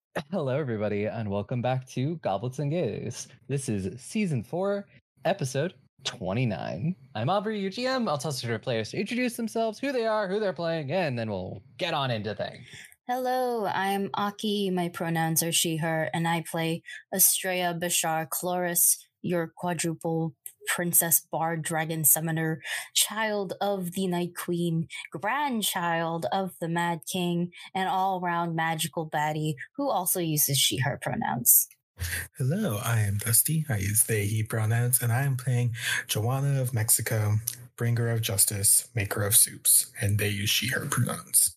Hello, everybody, and welcome back to Goblets and Gays. This is Season 4, Episode 29. I'm Aubrey, your GM. I'll toss it to our players to introduce themselves, who they are, who they're playing, and then we'll get on into things. Hello, I'm Aki. My pronouns are she, her, and I play Estrella Bashar Chloris, your quadruple princess bard dragon summoner, child of the Night Queen, grandchild of the Mad King, and all-round magical baddie who also uses she, her pronouns. Hello, I am Dusty. I use they, he pronouns, and I am playing Joanna of Mexico, bringer of justice, maker of soups, and they use she, her pronouns.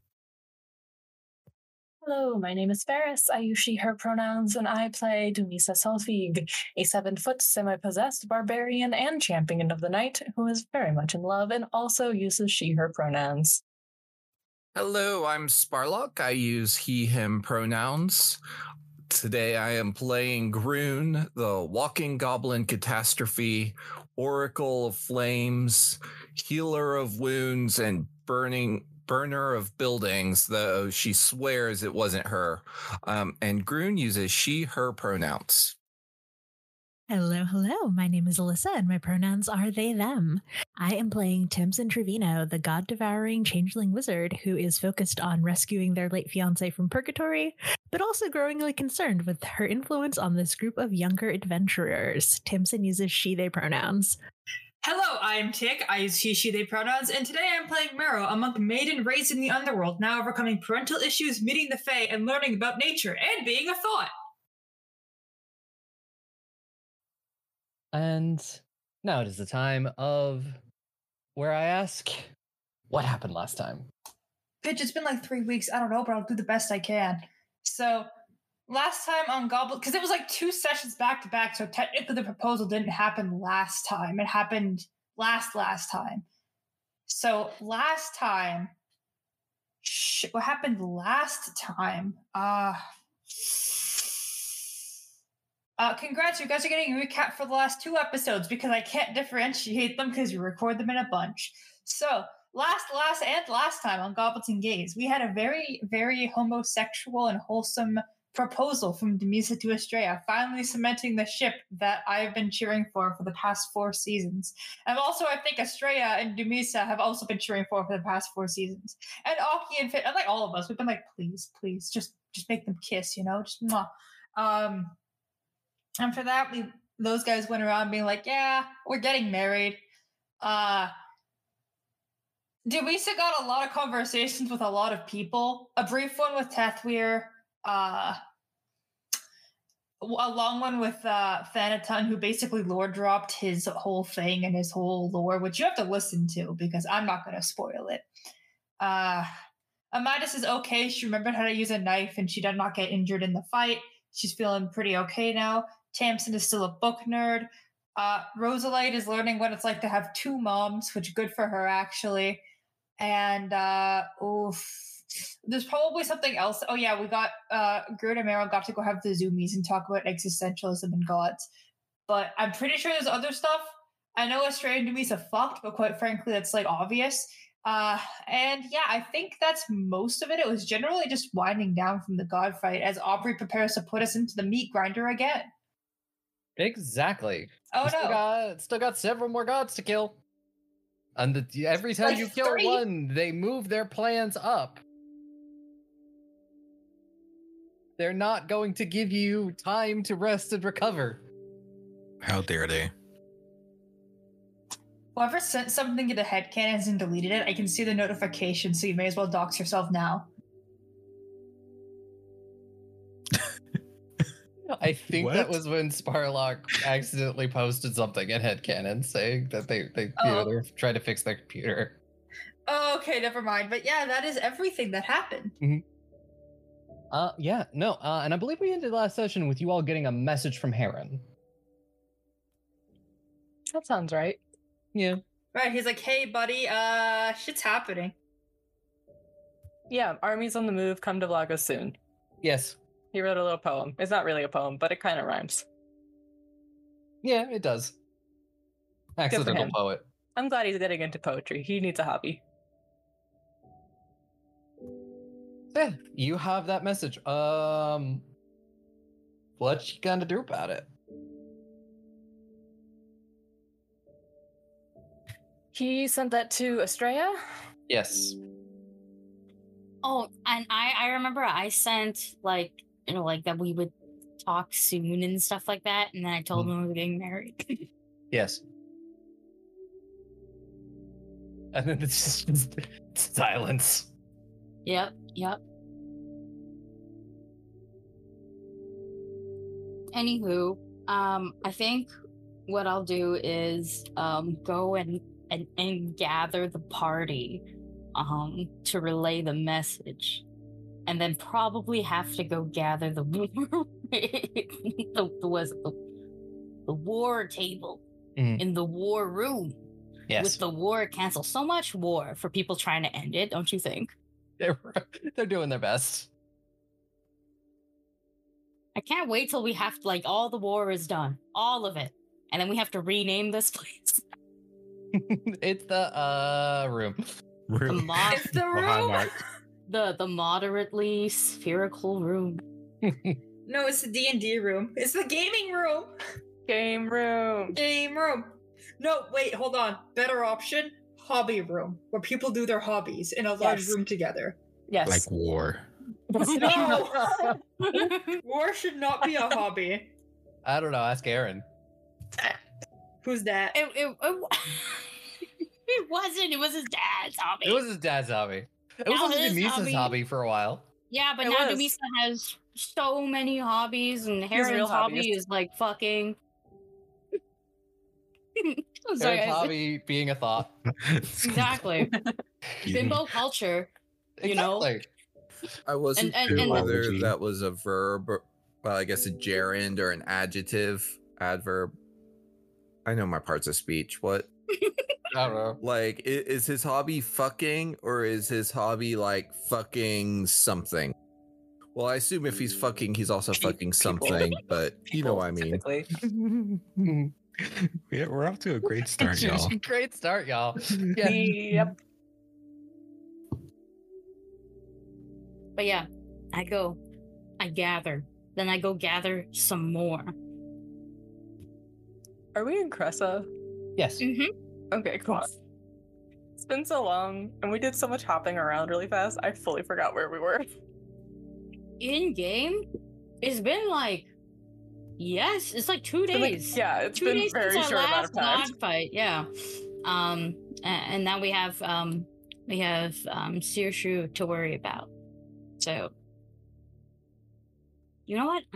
Hello, my name is Ferris. I use she, her pronouns, and I play Dumisa Solfig, a 7-foot semi-possessed barbarian and champion of the night who is very much in love and also uses she, her pronouns. Hello, I'm Sparlock. I use he, him pronouns. Today I am playing Groon, the walking goblin catastrophe, oracle of flames, healer of wounds, and burner of buildings, though she swears it wasn't her. And Groon uses she, her pronouns. Hello. My name is Alyssa, and my pronouns are they, them. I am playing Timson Trevino, the god-devouring changeling wizard who is focused on rescuing their late fiancé from purgatory, but also growingly concerned with her influence on this group of younger adventurers. Timson uses she, they pronouns. Hello, I am Tick. I use he, she, they pronouns, and today I am playing Mero, a monk maiden raised in the underworld, now overcoming parental issues, meeting the Fae, and learning about nature, and being a thought. And now it is the time of where I ask, what happened last time? Pitch, it's been like 3 weeks. I don't know, but I'll do the best I can. So, last time on Goblin, because it was like 2 sessions back to back, so technically the proposal didn't happen last time. It happened last time. So, last time, what happened last time? Congrats, you guys are getting a recap for the last 2 episodes because I can't differentiate them because you record them in a bunch. So, last time on Goblets and Gays, we had a very, very homosexual and wholesome proposal from Dumisa to Estrella, finally cementing the ship that I've been cheering for the past 4 seasons. And also, I think Estrella and Dumisa have also been cheering for the past 4 seasons. And Aki and Fit, and like all of us, we've been like, please, just make them kiss, just mwah. And for that, those guys went around being like, yeah, we're getting married. Dumisa got a lot of conversations with a lot of people. A brief one with Tethweir. A long one with Thanaton, who basically lore dropped his whole thing and his whole lore, which you have to listen to because I'm not going to spoil it. Amadis is okay. She remembered how to use a knife and she did not get injured in the fight. She's feeling pretty okay now. Tamsin is still a book nerd. Rosalite is learning what it's like to have 2 moms, which good for her, actually. And, there's probably something else. Oh, yeah, we got, Groot and Meryl got to go have the Zoomies and talk about existentialism and gods. But I'm pretty sure there's other stuff. I know Estrella and Dumisa fucked, but quite frankly, that's, like, obvious. And yeah, I think that's most of it. It was generally just winding down from the god fight as Aubrey prepares to put us into the meat grinder again. Exactly. Oh, no. Still got several more gods to kill. And every time you kill 3. one, they move their plans up. They're not going to give you time to rest and recover. How dare they? Whoever sent something to the headcanons and deleted it, I can see the notification, so you may as well dox yourself now. I think that was when Sparlock accidentally posted something in headcanon saying that they're trying to fix their computer. Oh, okay, never mind. But yeah, that is everything that happened. Mm-hmm. And I believe we ended last session with you all getting a message from Heron. That sounds right. Yeah. Right, he's like, hey, buddy, shit's happening. Yeah, armies on the move, come to Vlagos soon. Yes. He wrote a little poem. It's not really a poem, but it kind of rhymes. Yeah, it does. Accidental poet. I'm glad he's getting into poetry. He needs a hobby. Yeah, you have that message. What you gonna do about it? He sent that to Estrella. Yes. Oh, and I remember I sent like that we would talk soon and stuff like that, and then I told him we were getting married. Yes. And then it's just silence. Yep. Anywho, I think what I'll do is go and gather the party to relay the message, and then probably have to go gather the the war table in the war room. Yes. With the war cancel. So much war for people trying to end it, don't you think? They're doing their best. I can't wait till we have to, all the war is done. All of it. And then we have to rename this place. It's the room. It's the room. The moderately spherical room. No, it's the D&D room. It's the gaming room. Game room. Game room. No, wait, hold on. Better option, hobby room, where people do their hobbies in a large room together. Yes. Like war. No! War should not be a hobby. I don't know. Ask Aaron. Who's that? It wasn't. It was his dad's hobby. It was his dad's hobby. It was also his Denise's hobby for a while. Yeah, but It now was. Denise has so many hobbies, and His real Heron's hobby hobbies. is like fucking. I'm sorry, Aaron's hobby being a thought. exactly. Bimbo culture. You know? Exactly. I wasn't And- sure and- whether and- that was a verb, or, well, I guess a gerund or an adverb. I know my parts of speech. What? I don't know. Like, is his hobby fucking, or is his hobby like fucking something? Well, I assume if he's fucking, he's also fucking people. something, but you know what I mean. Typically. Yeah, we're off to a great start, y'all. Great start, y'all. Yeah. Yep. But yeah, I gather. Then I go gather some more. Are we in Cressa? Yes. Okay, cool. It's been so long, and we did so much hopping around really fast. I fully forgot where we were. In game, it's been it's like 2 days. It's 2 been days very since our short amount last of time. dog fight. Yeah. And now we have Sirshu to worry about. So, you know what?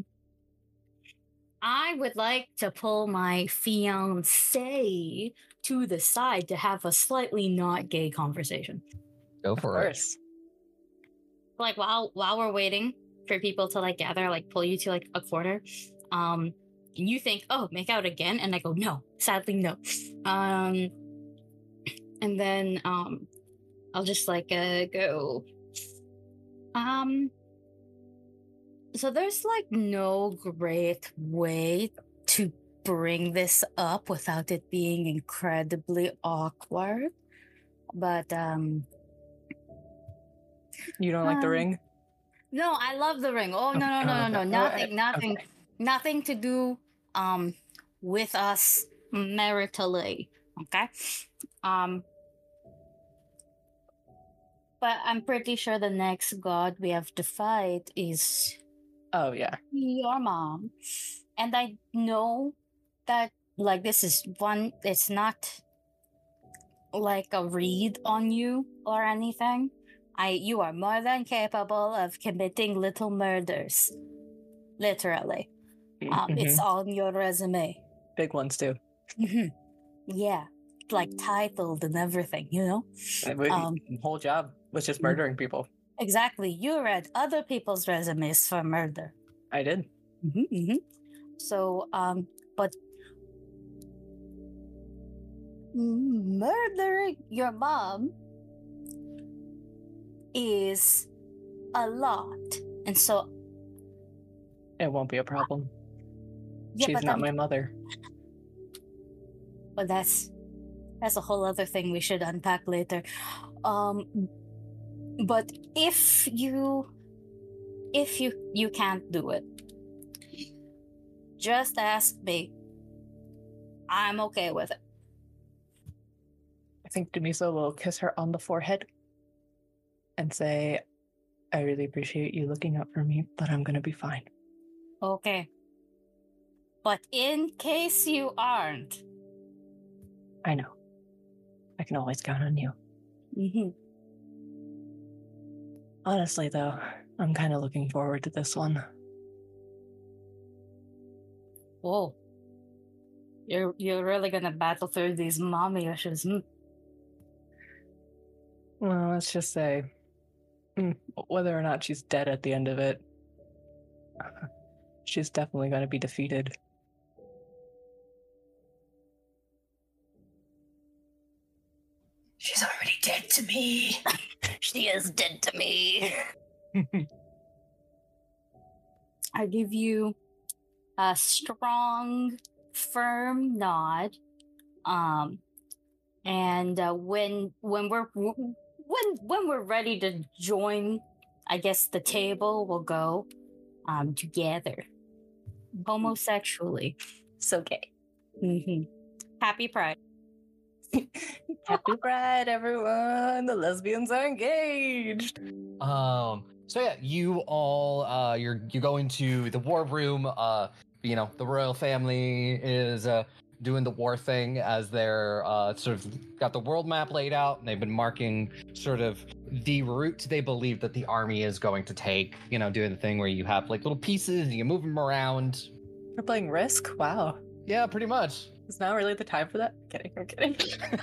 I would like to pull my fiancé to the side to have a slightly not gay conversation. Go Of for it. course. Like while we're waiting for people to gather, pull you to a corner. And you think, oh, make out again, and I go, no, sadly no. And then I'll just go. So there's no great way to bring this up without it being incredibly awkward. But You don't like the ring? no, I love the ring. Oh no. Nothing to do with us maritally. Okay? But I'm pretty sure the next god we have to fight is Oh, yeah. your mom. And I know that this is one, it's not a read on you or anything. You are more than capable of committing little murders. Literally. It's on your resume. Big ones, too. Yeah. Titled and everything, you know? Whole job was just murdering people. Exactly. You read other people's resumes for murder. I did. So, but murdering your mom is a lot, and so It won't be a problem. yeah, She's but not my mother. But that's a whole other thing we should unpack later. But if you can't do it, just ask me. I'm okay with it. I think Dumisa will kiss her on the forehead and say, I really appreciate you looking out for me, but I'm going to be fine. Okay. But in case you aren't. I know. I can always count on you. Mm-hmm. Honestly, though, I'm kind of looking forward to this one. Whoa. You're really gonna battle through these mommy issues. Well, let's just say, whether or not she's dead at the end of it, she's definitely going to be defeated. She's already dead to me. She is dead to me. I give you a strong, firm nod. And when we're ready to join, I guess the table will go together, homosexually. So gay. Mm-hmm. Happy Pride. Happy Pride, everyone! The lesbians are engaged. So yeah, you all you go into the war room. The royal family is doing the war thing as they're sort of got the world map laid out, and they've been marking sort of the route they believe that the army is going to take. Doing the thing where you have like little pieces and you move them around. We're playing Risk? Wow. Yeah, pretty much. Is now really the time for that? I'm kidding.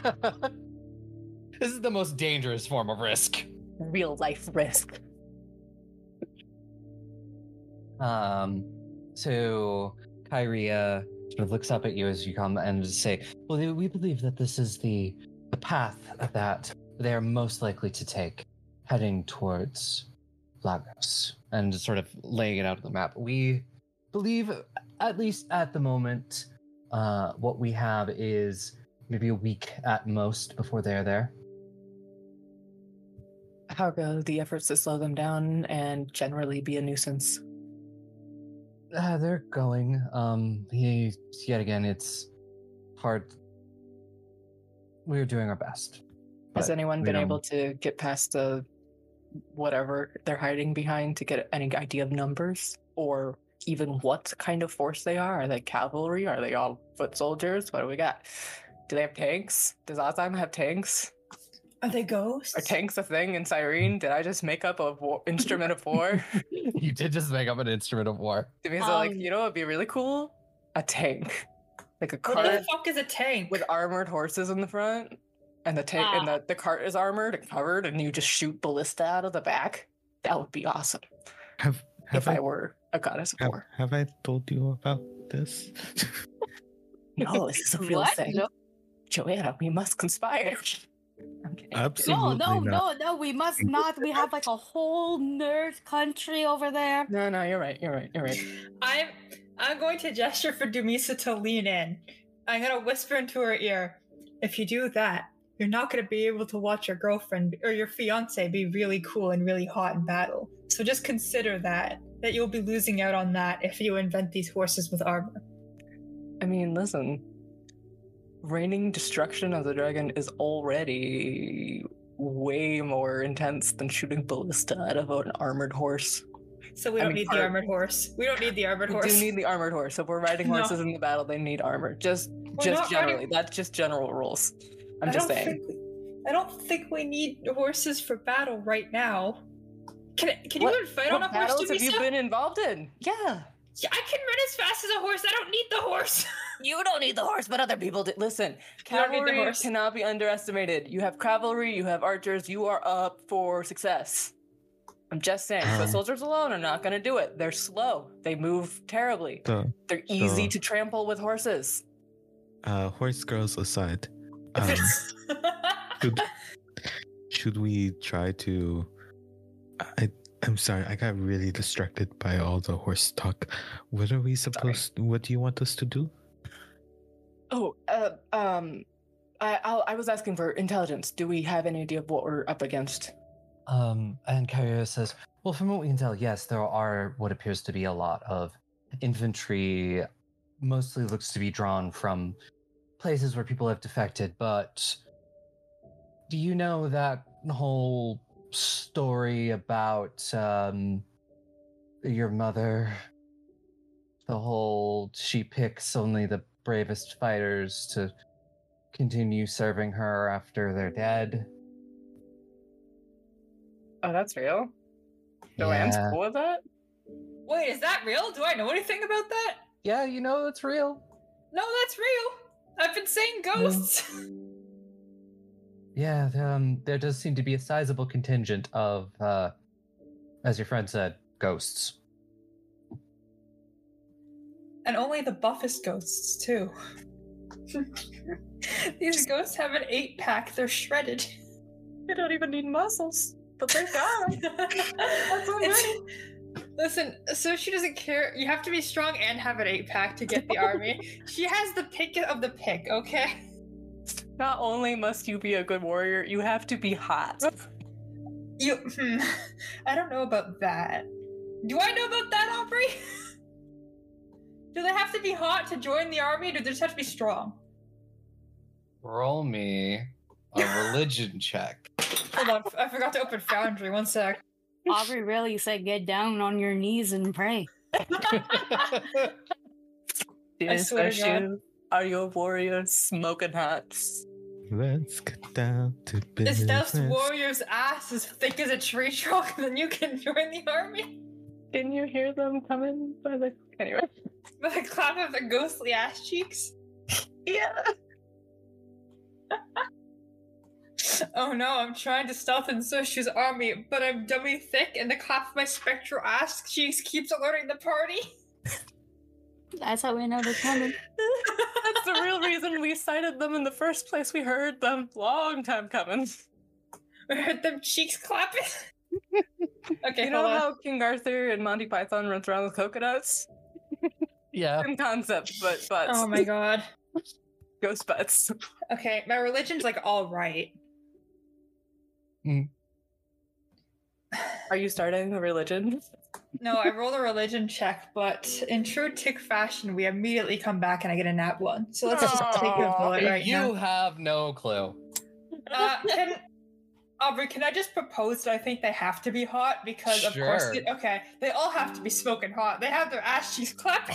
This is the most dangerous form of Risk. Real life Risk. So Kyria sort of looks up at you as you come and say, well, we believe that this is the path that they are most likely to take, heading towards Lagos, and sort of laying it out on the map. We believe, at least at the moment, what we have is maybe a week at most before they're there. How go the efforts to slow them down and generally be a nuisance? They're going. Yet again, it's hard. We're doing our best. Has anyone been able to get past the whatever they're hiding behind to get any idea of numbers? Or even what kind of force they are? Are they cavalry? Are they all foot soldiers? What do we got? Do they have tanks? Does Azam have tanks? Are they ghosts? Are tanks a thing in Cyrene? Did I just make up a instrument of war? You did just make up an instrument of war. So it'd be really cool? A tank. Like a What cart the fuck is a tank? with armored horses in the front. And the tank and the cart is armored and covered, and you just shoot ballista out of the back. That would be awesome. If I were a goddess of war. Have I told you about this? No, this is a real What? thing. No. Joanna, we must conspire. I'm kidding. Absolutely not. No, we must not. We have like a whole nerd country over there. No, you're right. I'm going to gesture for Dumisa to lean in. I'm gonna whisper into her ear. If you do that, you're not gonna be able to watch your girlfriend or your fiance be really cool and really hot in battle. So just consider that you'll be losing out on that if you invent these horses with armor. I mean, listen. Raining destruction of the dragon is already way more intense than shooting ballista out of an armored horse. So we don't need the armored horse. We don't need the armored horse. We do need the armored horse. If we're riding horses in the battle, they need armor. Just generally. That's just general rules. I'm just saying. I don't think we need horses for battle right now. Can you even fight on a horse? What battles have you been involved in? Yeah. Yeah, I can run as fast as a horse. I don't need the horse. You don't need the horse, but other people do. Listen, cavalry cannot be underestimated. You have cavalry, you have archers, you are up for success. I'm just saying, foot soldiers alone are not going to do it. They're slow. They move terribly. They're easy to trample with horses. Horse girls aside, should we try to... I'm sorry, I got really distracted by all the horse talk. What are we supposed... What do you want us to do? I was asking for intelligence. Do we have any idea of what we're up against? And Kyrio says, well, from what we can tell, yes, there are what appears to be a lot of infantry, mostly looks to be drawn from places where people have defected, but do you know that whole story about your mother? The whole she picks only the bravest fighters to continue serving her after they're dead. Oh, that's real? Joanne's Yeah. cool with that? Wait, is that real? Do I know anything about that? Yeah, you know that's real. No, that's real. I've been saying ghosts. Yeah, there does seem to be a sizable contingent of, as your friend said, ghosts. And only the buffest ghosts, too. These ghosts have an 8-pack. They're shredded. They don't even need muscles, but they're gone. That's so many. Listen, so she doesn't care. You have to be strong and have an 8-pack to get the army. She has the pick of the pick, okay? Not only must you be a good warrior, you have to be hot. I don't know about that. Do I know about that, Aubrey? Do they have to be hot to join the army, or do they just have to be strong? Roll me a religion check. Hold on, I forgot to open Foundry. One sec. Aubrey really said get down on your knees and pray. I swear to God. Are you a warrior smoking hot? Let's get down to If business. this warrior's ass is thick as a tree trunk, then you can join the army. Didn't you hear them coming by the... Anyway. With a clap of the ghostly ass cheeks. Yeah. Oh no, I'm trying to stealth in Sushu's army, but I'm dummy thick and the clap of my spectral ass cheeks keeps alerting the party. That's how we know they're coming. That's the real reason we cited them in the first place. We heard them long time coming. I heard them cheeks clapping. Okay, You know hold on. how King Arthur and Monty Python runs around with coconuts? Yeah. Same concept, but butts. Oh my god. Ghost butts. Okay, my religion's like all right. Are you starting a religion? No, I rolled a religion check, but in true tick fashion, we immediately come back and I get a nat 1. So let's just take a bullet right You now. have no clue. Aubrey, can I just propose that I think they have to be hot? Because of course, Sure. okay, they all have to be smoking hot. They have their ass cheeks clapping.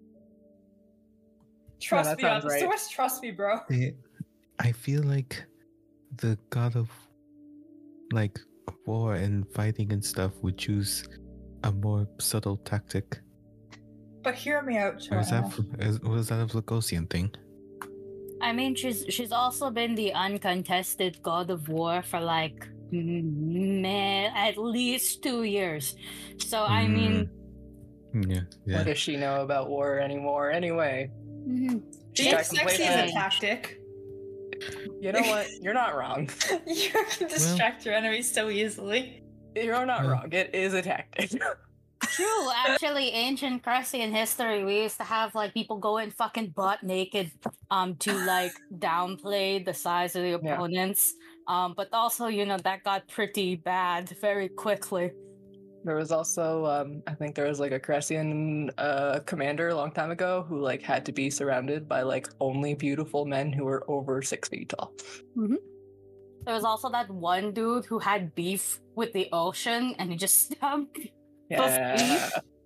Trust that me on sounds the right. source, trust me, bro. I feel like the god of like war and fighting and stuff would choose a more subtle tactic. But hear me out, Or is that Joanna. was that a Vlogosian thing? I mean, she's also been the uncontested god of war for like at least 2 years. So I mean, Yeah, What yeah. does she know about war anymore? Anyway, mhm. Being got sexy is a complacent. tactic. you know what? You're not wrong. You can distract your enemies so easily. You're not Well- wrong. It is a tactic. True, actually, ancient Cressian history, we used to have like people go in fucking butt naked, to like downplay the size of the Yeah. opponents. But also, you know, that got pretty bad very quickly. There was also, I think there was like a Cressian commander a long time ago who like had to be surrounded by like only beautiful men who were over 6 feet tall. There was also that one dude who had beef with the ocean, and he just stabbed. Yeah.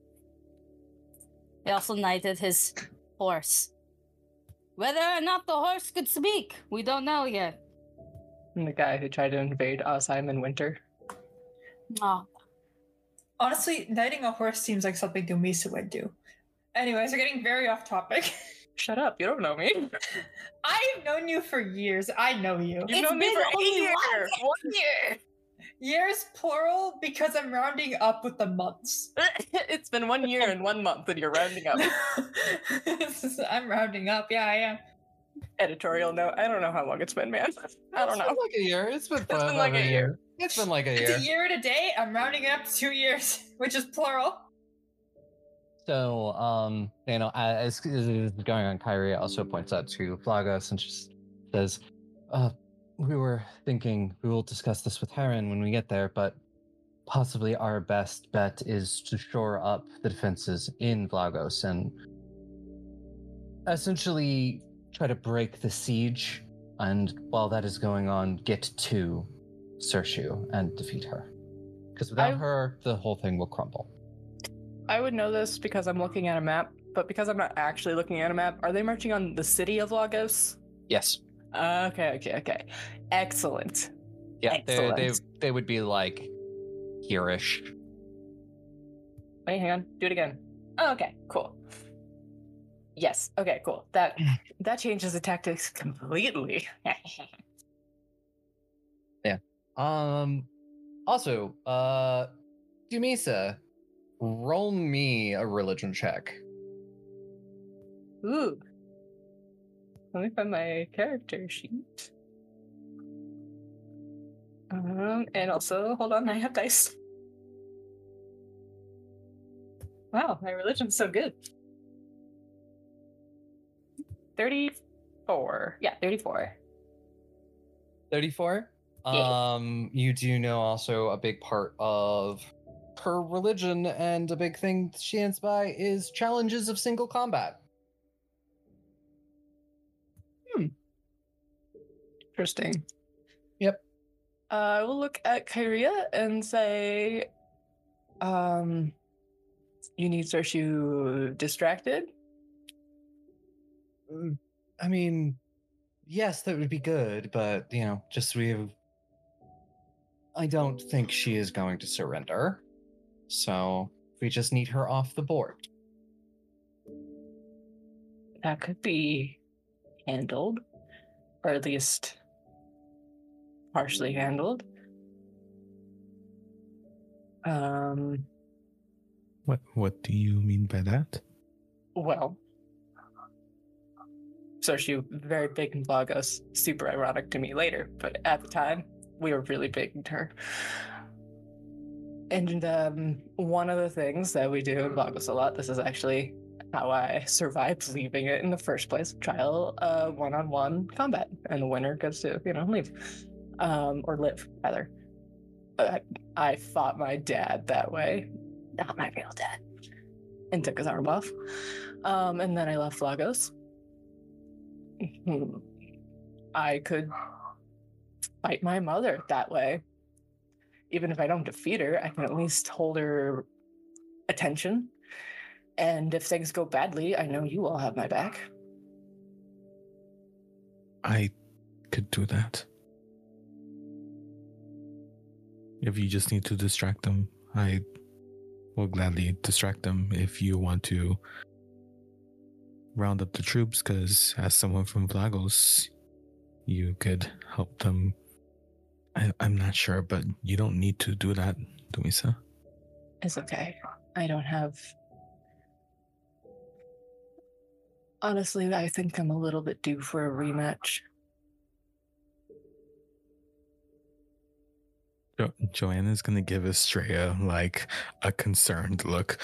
He also knighted his horse. Whether or not the horse could speak, we don't know yet. And the guy who tried to invade Osheim in winter. Oh, Honestly, knighting a horse seems like something Dumisa would do. Anyways, we're getting very off topic. Shut up, you don't know me. I've known you for years. I know you. You've It's known me been for only 8 years. 1 year. Years plural because I'm rounding up with the months. It's been 1 year and 1 month and you're rounding up. I'm rounding up. Yeah, I am. Editorial note. I don't know how long it's been, man. I don't It's know. been like a year. It's been like a year. It's been like a It's year. a year and a day. I'm rounding it up to 2 years, which is plural. So, you know, as this is going on, Kyrie also points out to Flagos and just says, we were thinking we will discuss this with Heron when we get there, but possibly our best bet is to shore up the defenses in Vlagos and essentially try to break the siege, and while that is going on, get to Sershu and defeat her. Because without her, the whole thing will crumble. I would know this because I'm looking at a map, but because I'm not actually looking at a map, are they marching on the city of Lagos? Yes. Okay. Excellent. Yeah, Excellent. they would be like here-ish. Wait, hang on. Do it again. Oh, okay, cool. Yes. Okay, cool. That changes the tactics completely. Yeah. Also, Dumisa, roll me a religion check. Ooh. Let me find my character sheet. And also, hold on, I have dice. Wow, my religion's so good. 34. Yeah, 34. 34? Yeah. You do know also a big part of her religion and a big thing she stands by is challenges of single combat. Interesting. Yep. I will look at Kyria and say, you need Sershu distracted? I mean, yes, that would be good, but, I don't think she is going to surrender. So, we just need her off the board. That could be handled, or at least partially handled. What do you mean by that? Well, Sershu, very big in Lagos, super ironic to me later, but at the time, we were really big into her. And one of the things that we do in Lagos a lot, this is actually how I survived leaving it in the first place, trial one-on-one combat, and the winner gets to, leave. Or live, rather. I fought my dad that way, not my real dad, and took his arm off. And then I left Lagos. I could fight my mother that way. Even if I don't defeat her, I can at least hold her attention. And if things go badly, I know you all have my back. I could do that. If you just need to distract them, I will gladly distract them if you want to round up the troops, because as someone from Vlagos, you could help them. I'm not sure, but you don't need to do that, Dumisa. It's okay. I don't have... Honestly, I think I'm a little bit due for a rematch. Joanna's gonna give Estrella like a concerned look.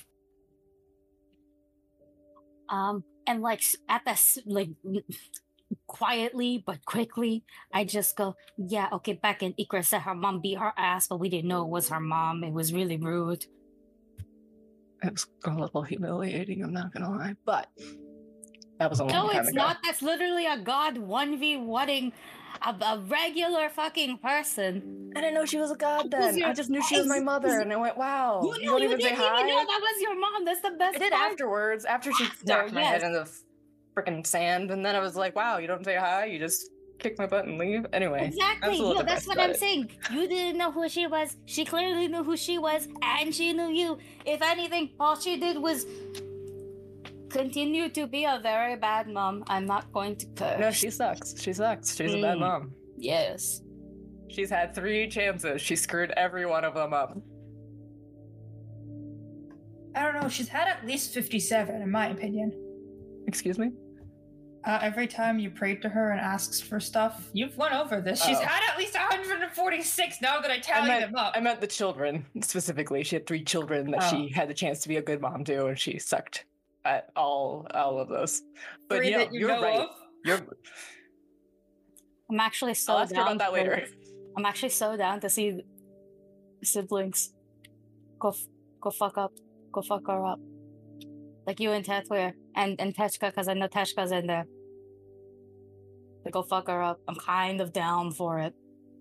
And like at this, like quietly but quickly, I just go, yeah, okay. Back in Ikra said her mom beat her ass, but we didn't know it was her mom. It was really rude. It was a little humiliating, I'm not gonna lie, but that was a long No, time it's ago. not. That's literally a god 1v1ing a regular fucking person. I didn't know she was a god then. I just knew she was my mother, and I went, wow. You don't even didn't say hi? even know that was your mom. That's the best I did part. afterwards, after she knocked my head in the freaking sand, and then I was like, wow, you don't say hi, you just kick my butt and leave? Anyway. Exactly. No, that's what I'm saying. You didn't know who she was. She clearly knew who she was, and she knew you. If anything, all she did was continue to be a very bad mom. I'm not going to curse. No, she sucks. She's a bad mom. Yes. She's had 3 chances. She screwed every one of them up. I don't know. She's had at least 57, in my opinion. Excuse me? Every time you prayed to her and asks for stuff, you've won over this. She's had at least 146 now that I tally them up. I meant the children, specifically. She had 3 children that she had the chance to be a good mom to, and she sucked at all of those. But 3 yeah, that you you're know right. of? I'm actually so I'll ask her down about that for- later. I'm actually so down to see siblings go fuck up, go fuck her up, like you and Tetwir and Teshka, because I know Teshka's in there. To go fuck her up. I'm kind of down for it.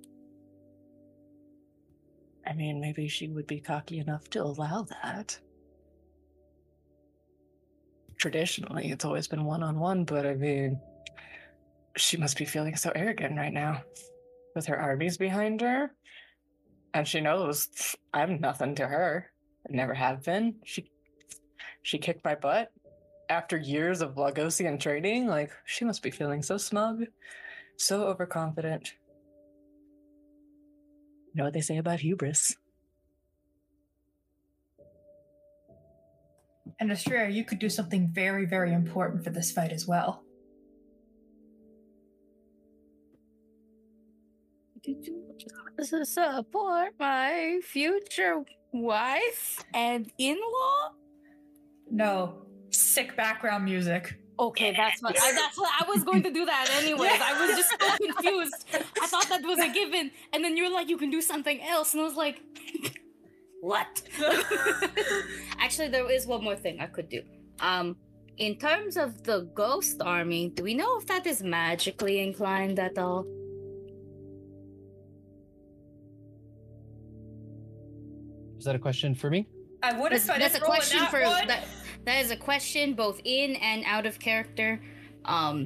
I mean, maybe she would be cocky enough to allow that. Traditionally, it's always been one-on-one, but I mean, she must be feeling so arrogant right now. With her armies behind her. And she knows I'm nothing to her. I never have been. She kicked my butt after years of Lagosian training. Like, she must be feeling so smug, so overconfident. You know what they say about hubris? And Estrella, you could do something very, very important for this fight as well. Support my future wife and in-law? No, sick background music. Okay, that's what I was going to do that anyways. Yeah. I was just so confused. I thought that was a given, and then you were like, you can do something else, and I was like, what? Actually, there is one more thing I could do. In terms of the ghost army, do we know if that is magically inclined at all? Is that a question for me? I would have That's a question that for one. that is a question both in and out of character. And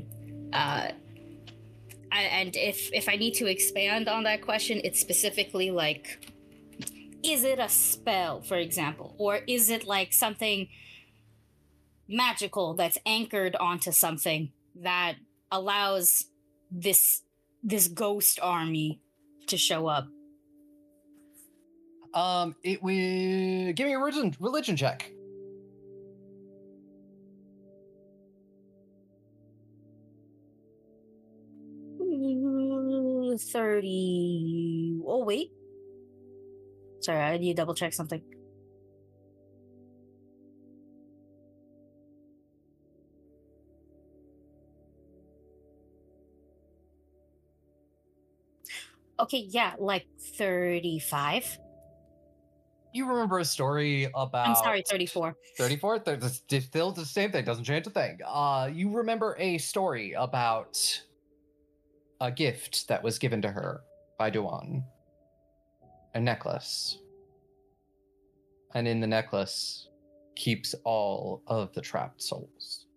if I need to expand on that question, it's specifically like, is it a spell, for example, or is it like something magical that's anchored onto something that allows this ghost army to show up? It will give me a religion check. Ooh, 30. Oh wait. Sorry, I need to double check something. Okay, yeah, like 35. You remember a story about... I'm sorry, 34. 34? That's still the same thing. Doesn't change a thing. You remember a story about a gift that was given to her by Duan. A necklace. And in the necklace keeps all of the trapped souls.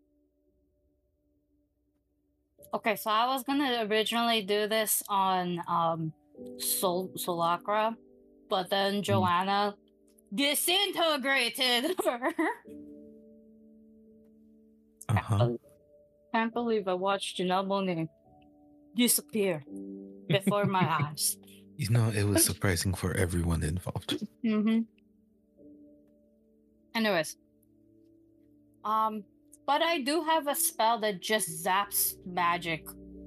Okay, so I was gonna originally do this on Solacra, but then Joanna disintegrated her. Uh-huh. Can't believe I watched Junabone disappear before my eyes. You know, it was surprising for everyone involved. Mm-hmm. Anyways. But I do have a spell that just zaps magic.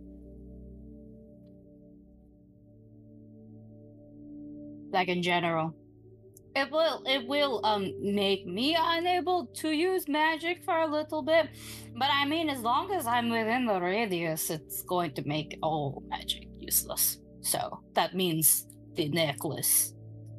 Like in general. It will make me unable to use magic for a little bit. But I mean, as long as I'm within the radius, it's going to make all magic useless. So that means the necklace.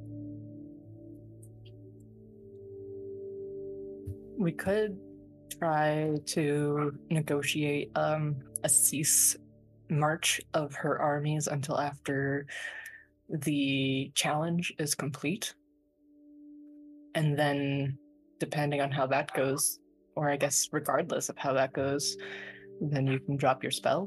We could try to negotiate a cease march of her armies until after the challenge is complete. And then, depending on how that goes, or I guess regardless of how that goes, then you can drop your spell.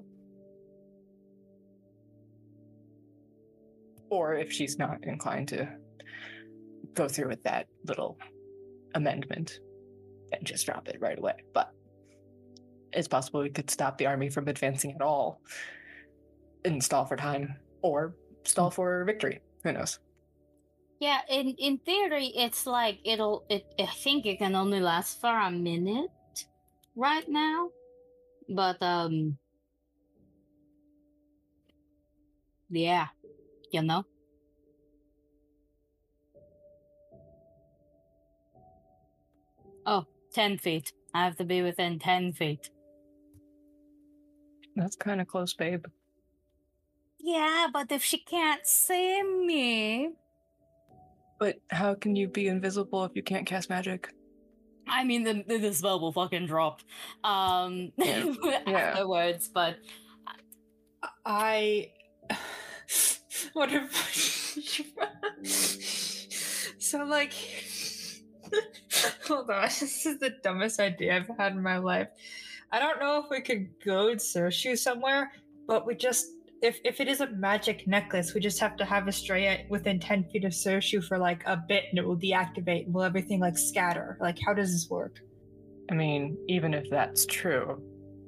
Or if she's not inclined to go through with that little amendment, then just drop it right away. But it's possible we could stop the army from advancing at all and stall for time, or stall for victory. Who knows? Yeah, in theory, it's like I think it can only last for a minute right now. But yeah, you know. Oh, 10 feet. I have to be within 10 feet. That's kind of close, babe. Yeah, but if she can't see me, But how can you be invisible if you can't cast magic? I mean, the spell will fucking drop Yeah. afterwards, but I. What if. So, like. Hold on. This is the dumbest idea I've had in my life. I don't know if we could goad Sershu somewhere, but we just. If it is a magic necklace, we just have to have Estrella within 10 feet of Sershu for like a bit and it will deactivate and will everything like scatter. Like, how does this work? I mean, even if that's true,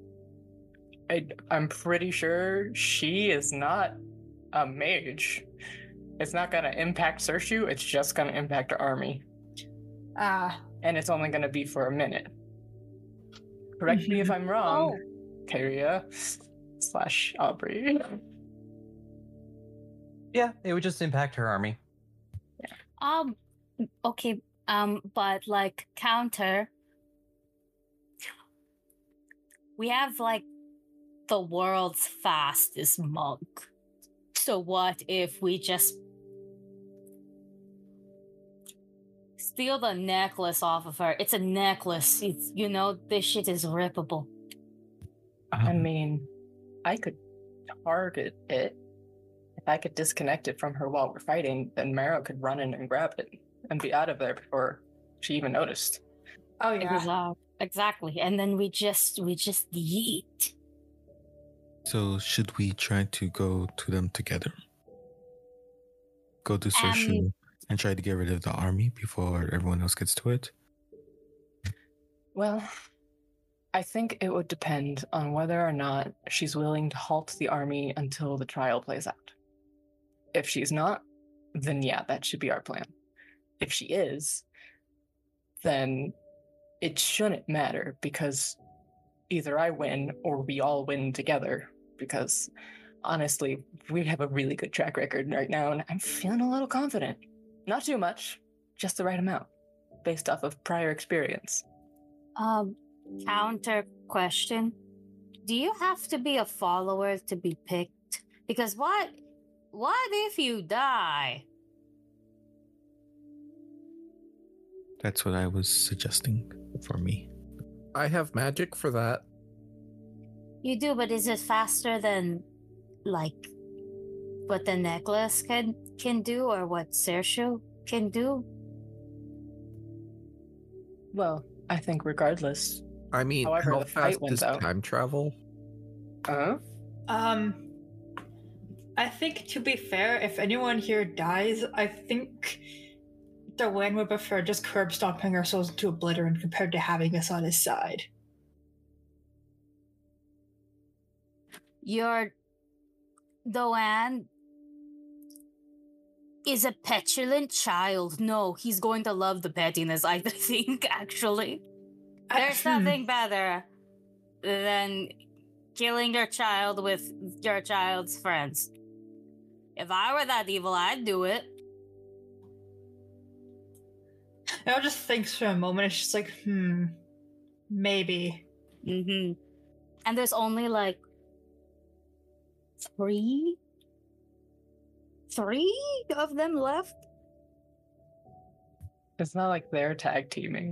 I'm pretty sure she is not a mage. It's not going to impact Sershu, it's just going to impact her army. Ah. And it's only going to be for a minute. Correct me if I'm wrong, Kyria / Aubrey. Yeah, it would just impact her army. okay, but like counter, we have like the world's fastest monk. So what if we just steal the necklace off of her? It's a necklace. It's, you know, this shit is rippable. I mean, I could target it. If I could disconnect it from her while we're fighting, then Marrow could run in and grab it and be out of there before she even noticed. Oh, yeah. Exactly. And then we just yeet. So should we try to go to them together? Go to Sershu and try to get rid of the army before everyone else gets to it? Well, I think it would depend on whether or not she's willing to halt the army until the trial plays out. If she's not, then yeah, that should be our plan. If she is, then it shouldn't matter because either I win or we all win together, because honestly, we have a really good track record right now and I'm feeling a little confident. Not too much, just the right amount, based off of prior experience. Counter question. Do you have to be a follower to be picked? Because what if you die? That's what I was suggesting for me. I have magic for that. You do, but is it faster than, like, what the necklace can do or what Sershu can do? Well, I think regardless. I mean, However, how the fight fast wins is out. time travel? I think to be fair, if anyone here dies, I think Dewan would prefer just curb stomping our souls into oblivion compared to having us on his side. Your Dewan is a petulant child. No, he's going to love the pettiness, I think, actually. There's nothing better than killing your child with your child's friends. If I were that evil, I'd do it. I'll just think for a moment. It's just like, maybe. Mm-hmm. And there's only like three of them left. It's not like they're tag teaming.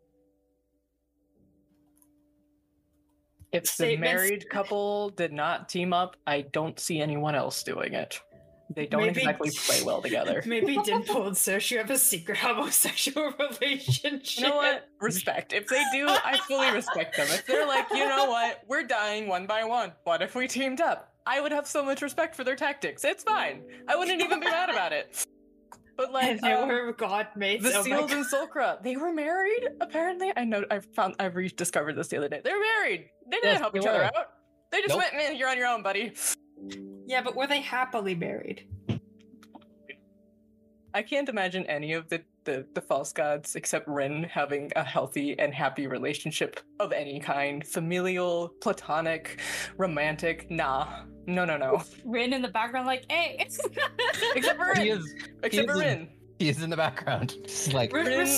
If the Statements. married couple did not team up, I don't see anyone else doing it. They don't Maybe- exactly play well together. Maybe Dimple and Sershu have a secret homosexual relationship. You know what? Respect. If they do, I fully respect them. If they're like, you know what? We're dying one by one. What if we teamed up? I would have so much respect for their tactics. It's fine. I wouldn't even be mad about it. But like, And they were god mates. the Oh my Seals God. and Sulcra, they were married. Apparently, I've rediscovered this the other day. They're married. They didn't Yes, help they each other were. out. They just Nope. went, man, you're on your own, buddy. Yeah, but were they happily married? I can't imagine any of the false gods except Rin having a healthy and happy relationship of any kind. Familial, platonic, romantic. Nah. No. Rin in the background, like, hey. Except for He Rin. is, Except for is- Rin. he is in the background. Just like, Rin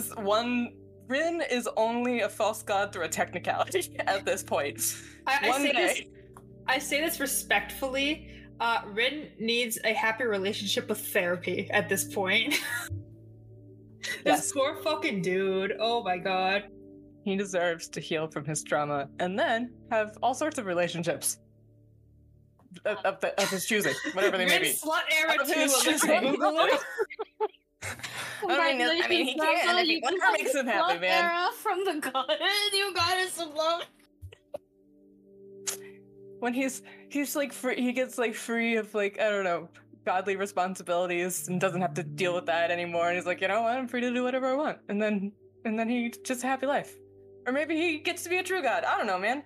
is only a false god through a technicality at this point. I One say day. this. I say this respectfully. Rin needs a happy relationship with therapy at this point. Yes. This poor fucking dude. Oh my god. He deserves to heal from his trauma and then have all sorts of relationships of his choosing, whatever they may Rin be. slut era Of too. his on the choosing. Google. I mean, he can if he whatever makes him happy, man. Era from the goddess, you goddess of love. When he's like free, he gets like free of like, I don't know, godly responsibilities and doesn't have to deal with that anymore. And he's like, you know what, I'm free to do whatever I want. And then he just a happy life. Or maybe he gets to be a true god. I don't know, man.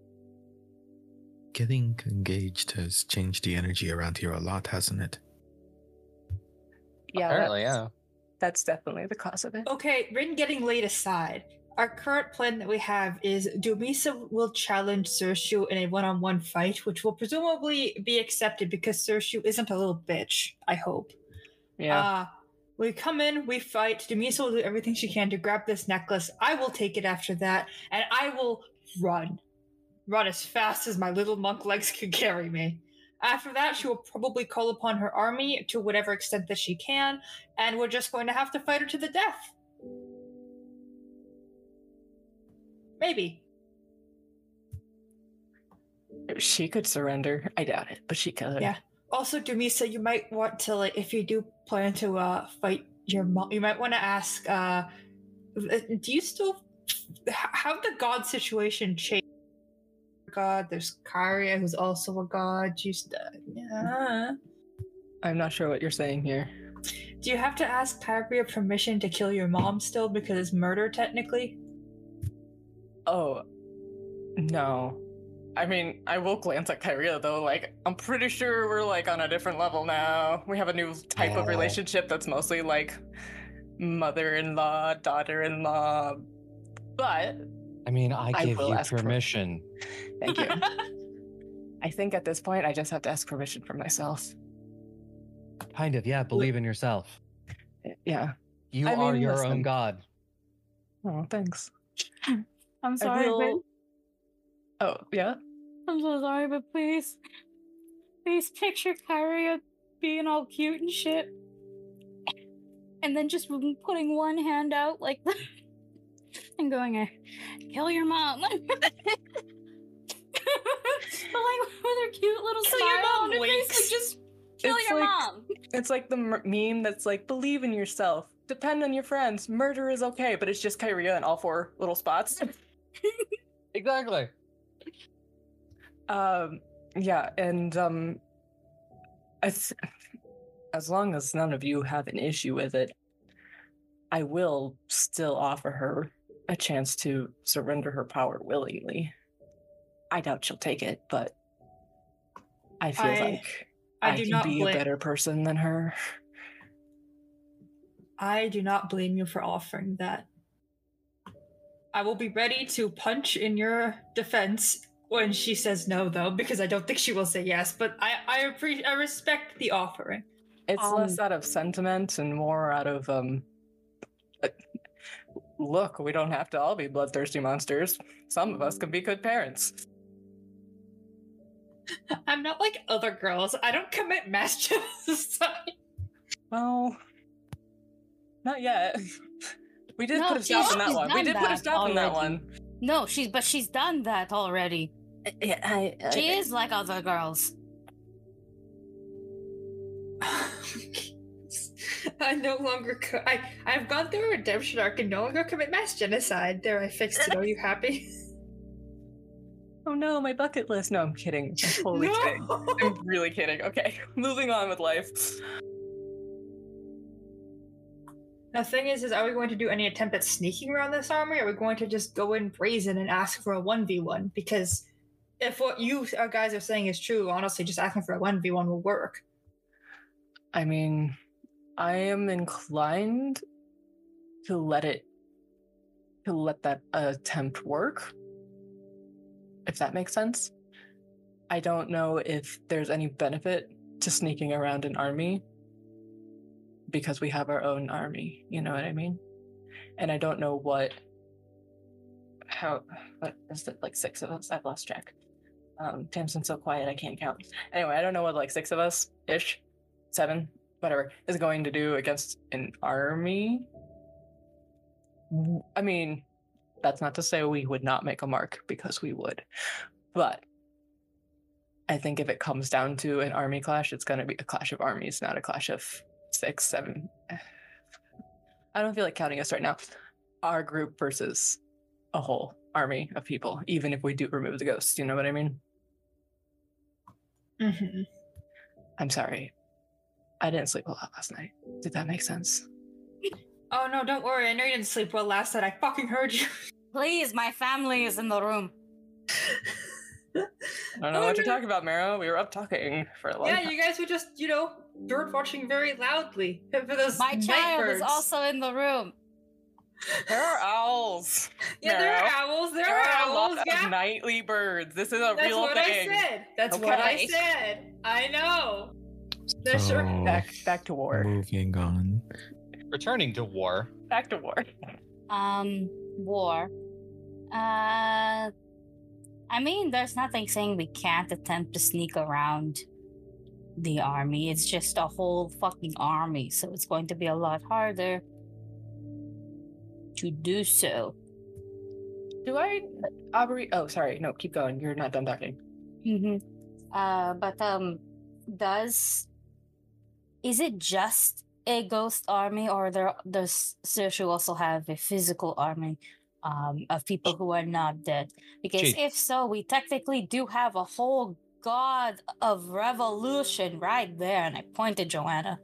Getting engaged has changed the energy around here a lot, hasn't it? Yeah, Apparently, yeah. that's definitely the cause of it. Okay, Rin getting laid aside. Our current plan that we have is Dumisa will challenge Sershu in a one-on-one fight, which will presumably be accepted because Sershu isn't a little bitch, I hope. Yeah. We come in, we fight. Dumisa will do everything she can to grab this necklace. I will take it after that, and I will run. Run as fast as my little monk legs can carry me. After that, she will probably call upon her army to whatever extent that she can, and we're just going to have to fight her to the death. Maybe. She could surrender. I doubt it, but she could. Yeah. Also, Dumisa, you might want to, like, if you do plan to fight your mom, you might want to ask, do you still, how'd the god situation change? God, there's Karia, who's also a god. Yeah. I'm not sure what you're saying here. Do you have to ask Karia permission to kill your mom still because it's murder technically? Oh, no. I mean, I will glance at Kyria though. Like, I'm pretty sure we're like on a different level now. We have a new type of relationship that's mostly like mother-in-law, daughter-in-law. But I mean, I give will you ask permission. thank you. I think at this point, I just have to ask permission from myself. Kind of, yeah. Believe in yourself. Yeah. You I are mean, your listen. own god. Oh, thanks. I'm sorry, feel- but Oh, yeah? I'm so sorry, but please picture Kyria being all cute and shit, and then just putting one hand out like that and going, "Kill your mom." But like with her cute little Kill your smile mom on her face, winks. like just kill It's your like- mom. It's like the meme that's like, believe in yourself, depend on your friends, murder is okay, but it's just Kyria in all 4 little spots. Exactly. Yeah, and as long as none of you have an issue with it, I will still offer her a chance to surrender her power willingly. I doubt she'll take it, but I feel like I I do can not be a blame. better person than her. I do not blame you for offering that. I will be ready to punch in your defense when she says no, though, because I don't think she will say yes. But I respect the offering. It's less out of sentiment and more out of look, we don't have to all be bloodthirsty monsters. Some of us can be good parents. I'm not like other girls. I don't commit mass genocide. Well, not yet. We did No, put a stop in that she's one. We done did put a that stop in that already. one. No, she's done that already. Yeah, She is like other girls. I no longer. I've gone through a redemption arc and no longer commit mass genocide. There, I fixed it. Are you happy? Oh no, my bucket list. No, I'm kidding. I'm totally kidding. I'm really kidding. Okay, moving on with life. The thing is are we going to do any attempt at sneaking around this army? Or are we going to just go in brazen and ask for a 1v1? Because if what you guys are saying is true, honestly, just asking for a 1v1 will work. I mean, I am inclined to let that attempt work, if that makes sense. I don't know if there's any benefit to sneaking around an army because we have our own army, you know what I mean? And I don't know what is it, like 6 of us? I've lost track. Tamsin's so quiet I can't count. Anyway, I don't know what, like 6 of us ish, 7, whatever, is going to do against an army. I mean, that's not to say we would not make a mark, because we would. But I think if it comes down to an army clash, it's going to be a clash of armies, not a clash of 6, 7. I don't feel like counting us right now. Our group versus a whole army of people, even if we do remove the ghosts. You know what I mean? Mm-hmm. I'm sorry. I didn't sleep a lot last night. Did that make sense? Oh no, don't worry. I know you didn't sleep well last night. I fucking heard you. Please, my family is in the room. I don't know what you're talking about, Mara. We were up talking for a long time. Yeah, you guys were just, bird watching very loudly for those My night child birds. is also in the room. There are owls. Yeah, there are Mara. owls. There There are are a lot owls. of Yeah, nightly birds. This is a that's real what thing. I said. That's what I Okay. said. I know. That's So, sure. Back to war. moving on. Returning to war. Back to war. War. I mean, there's nothing saying we can't attempt to sneak around the army. It's just a whole fucking army, so it's going to be a lot harder to do so. Do I, Aubrey? Oh, sorry. No, keep going. You're not done talking. Is it just a ghost army, or does Sershu also have a physical army of people who are not dead? Because Chief. if so, we technically do have a whole god of revolution right there. And I point at Joanna.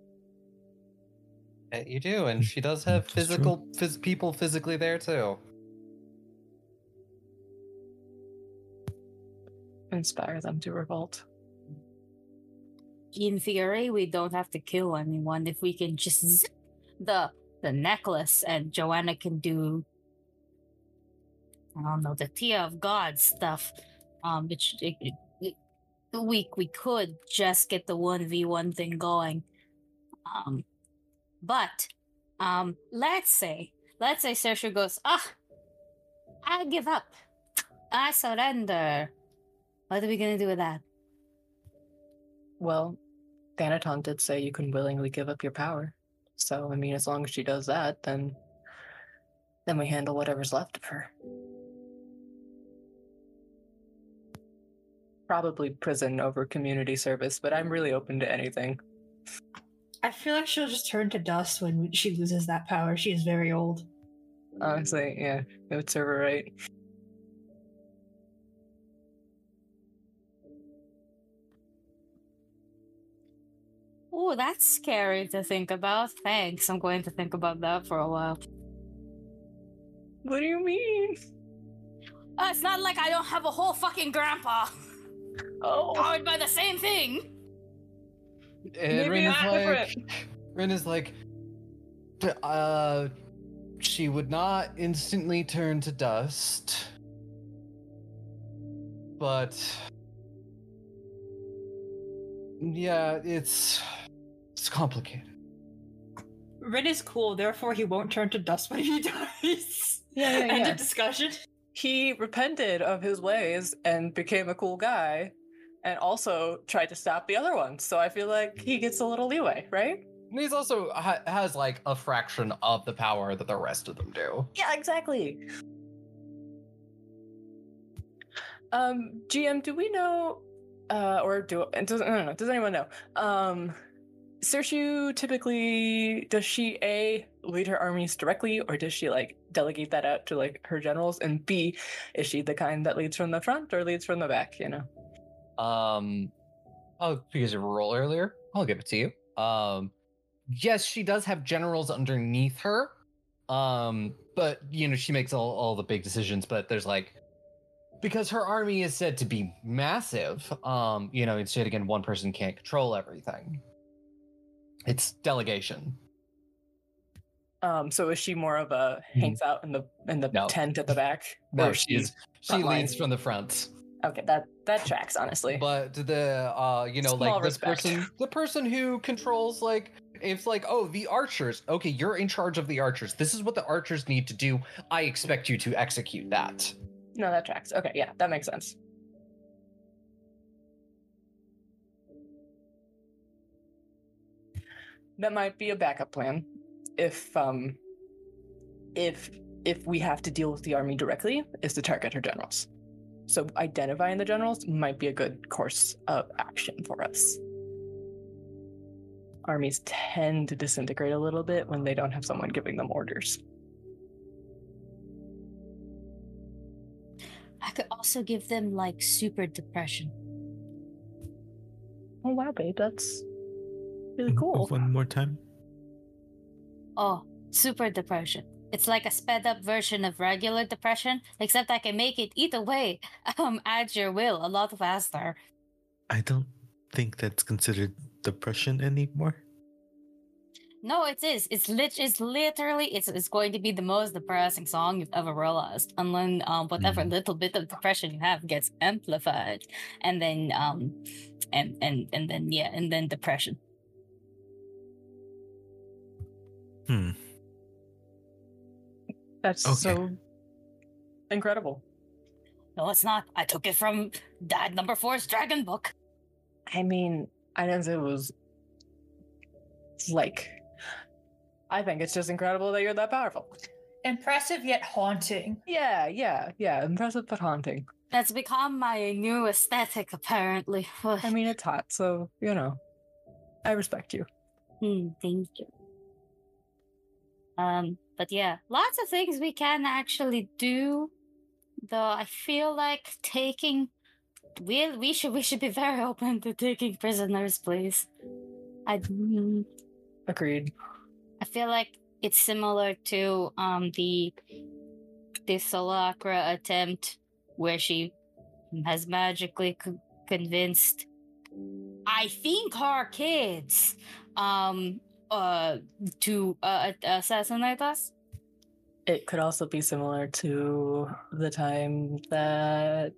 You do, and she does have That's true. people physically there too. Inspire them to revolt. In theory, we don't have to kill anyone if we can just zip the necklace, and Joanna can do, I don't know, the Tia of God stuff. We could just get the 1v1 thing going. But let's say Sershu goes, I give up. I surrender. What are we gonna do with that? Well, Thanaton did say you can willingly give up your power. So, I mean, as long as she does that, then we handle whatever's left of her. Probably prison over community service, but I'm really open to anything. I feel like she'll just turn to dust when she loses that power. She is very old. Honestly, yeah, it would serve her right. Oh, that's scary to think about. Thanks. I'm going to think about that for a while. What do you mean? It's not like I don't have a whole fucking grandpa Oh, powered by the same thing. And maybe it's Rin is like, she would not instantly turn to dust, but yeah, it's complicated. Rin is cool, therefore he won't turn to dust when he dies. Yeah. End of discussion. He repented of his ways and became a cool guy, and also tried to stop the other one. So I feel like he gets a little leeway, right? And he's also has like a fraction of the power that the rest of them do. Yeah, exactly. GM, do we know, I don't know, does anyone know? Sershu typically, does she A, lead her armies directly, or does she like delegate that out to like her generals? And B, is she the kind that leads from the front or leads from the back, you know? Oh, because of a roll earlier, I'll give it to you. Yes, she does have generals underneath her. But she makes all the big decisions, but there's like, because her army is said to be massive, instead again, one person can't control everything. It's delegation. So is she more of a hangs out in the No. tent at the back? No, Or she frontline? leads from the front. Okay, that tracks, honestly. But the Small like this respect. the person who controls like, it's like, oh, the archers. Okay, you're in charge of the archers. This is what the archers need to do. I expect you to execute that. No, that tracks. Okay, yeah, that makes sense. that might be a backup plan if we have to deal with the army directly, is to target her generals. So identifying the generals might be a good course of action for us. Armies tend to disintegrate a little bit when they don't have someone giving them orders. I could also give them like super depression. Oh wow, babe, that's really cool. One more time. Oh, super depression. It's like a sped up version of regular depression, except I can make it either way, at your will, a lot faster. I don't think that's considered depression anymore. No, it is. It's literally it's going to be the most depressing song you've ever realized. And then whatever little bit of depression you have gets amplified. And then and then depression. That's Okay. so incredible. No, it's not. I took it from Dad Number 4's Dragon Book. I mean, I didn't say it was like, I think it's just incredible that you're that powerful. Impressive yet haunting. Yeah. Impressive but haunting. That's become my new aesthetic, apparently. I mean, it's hot, so, you know, I respect you. Thank you. But yeah, lots of things we can actually do. Though I feel like taking, we should be very open to taking prisoners, please. Agreed. I feel like it's similar to the Solacra attempt where she has magically convinced, I think, her kids to assassinate us. It could also be similar to the time that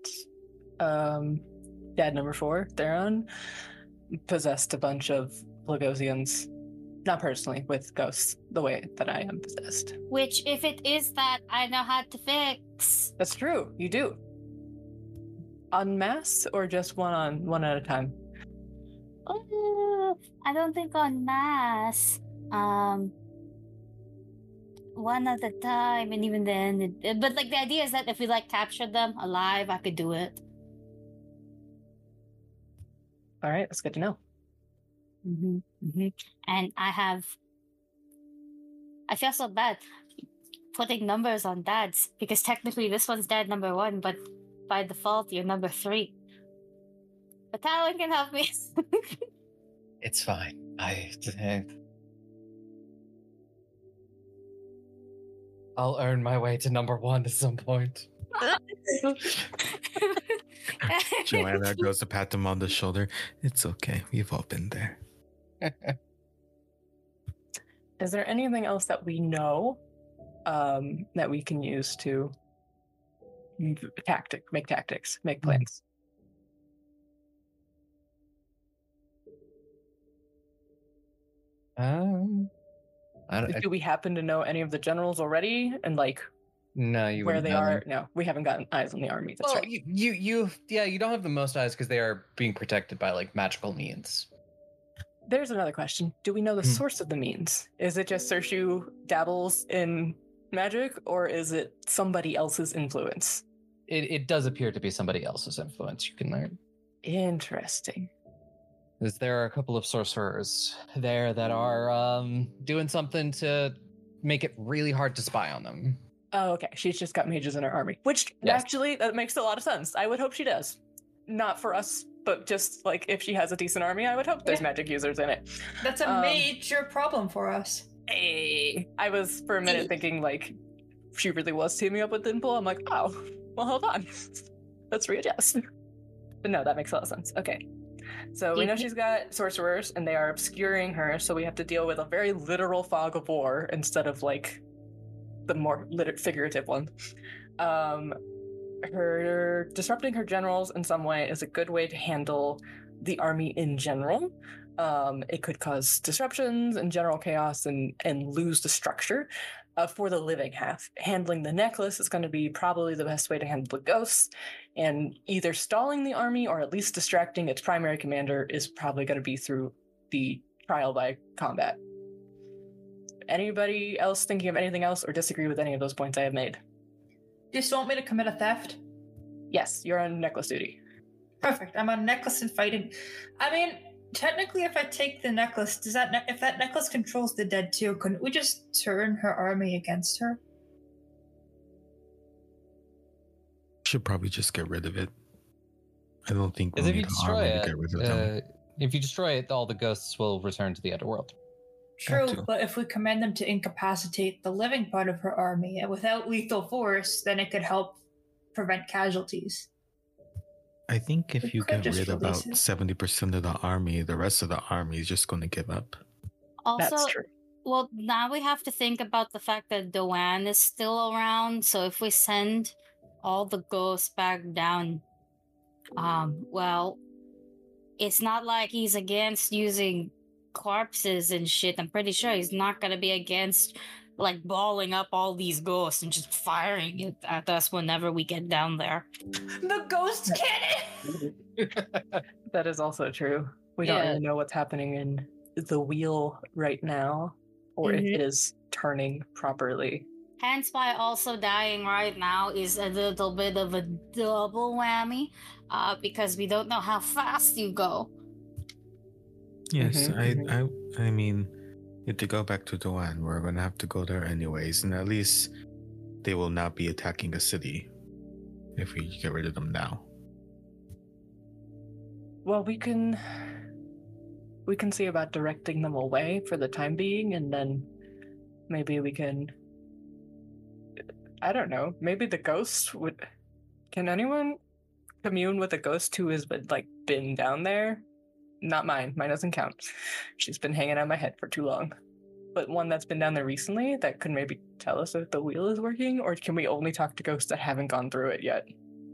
Dad Number 4, Theron, possessed a bunch of Lagosians. Not personally, with ghosts, the way that I am possessed. Which, if it is that, I know how to fix. That's true, you do. En masse or just one at a time? I don't think en masse. One at a time, and even then, but like the idea is that if we like captured them alive, I could do it. All right, that's good to know. And I feel so bad putting numbers on dads because technically this one's dad number 1, but by default you're number 3. But Talon can help me. It's fine. I'll earn my way to number 1 at some point. Joanna goes to pat him on the shoulder. It's okay. We've all been there. Is there anything else that we know that we can use to make tactics, make plans? Do we happen to know any of the generals already and like no, you where they know are? them. No, we haven't gotten eyes on the army. That's Well, right. you don't have the most eyes because they are being protected by like magical means. There's another question. Do we know the source of the means? Is it just Sershu dabbles in magic, or is it somebody else's influence? It does appear to be somebody else's influence. You can learn. Interesting. Because there are a couple of sorcerers there that are doing something to make it really hard to spy on them. Oh, okay. She's just got mages in her army, which Yes. actually that makes a lot of sense. I would hope she does. Not for us, but just like if she has a decent army, I would hope there's magic users in it. That's a major problem for us. Hey, I was for a minute thinking like she really was teaming up with Dimple. I'm like, oh, well, hold on. Let's readjust. But no, that makes a lot of sense. Okay. So we know she's got sorcerers and they are obscuring her, so we have to deal with a very literal fog of war instead of like the more figurative one. Her disrupting her generals in some way is a good way to handle the army in general. It could cause disruptions and general chaos and lose the structure. For the living half, handling the necklace is going to be probably the best way to handle the ghosts, and either stalling the army or at least distracting its primary commander is probably going to be through the trial by combat anybody else thinking of anything else or disagree with any of those points I have made? Just want me to commit a theft? Yes, you're on necklace duty. Perfect. I'm on necklace and fighting. I mean, technically, if I take the necklace, does that if that necklace controls the dead too, couldn't we just turn her army against her? Should probably just get rid of it. I don't think we'll Because if you need an destroy army to it, get rid of them. if you destroy it, all the ghosts will return to the underworld. True, to. but if we command them to incapacitate the living part of her army without lethal force, then it could help prevent casualties. I think if we you could get just rid of about release it. 70% of the army, the rest of the army is just going to give up. Also, That's true. well, now we have to think about the fact that Doan is still around. So if we send all the ghosts back down, well, it's not like he's against using corpses and shit. I'm pretty sure he's not gonna be against like balling up all these ghosts and just firing it at us whenever we get down there. The ghost cannon! That is also true. We don't Yeah. really know what's happening in the wheel right now, or if Mhm. it is turning properly. Hence why also dying right now is a little bit of a double whammy, because we don't know how fast you go. Yes, Mhm, I mean, if they go back to Doan, we're going to have to go there anyways, and at least they will not be attacking a city if we get rid of them now. Well, we can see about directing them away for the time being, and then maybe we can. I don't know. Maybe the ghost would. Can anyone commune with a ghost who has been down there? Not mine. Mine doesn't count. She's been hanging on my head for too long. But one that's been down there recently that could maybe tell us if the wheel is working, or can we only talk to ghosts that haven't gone through it yet?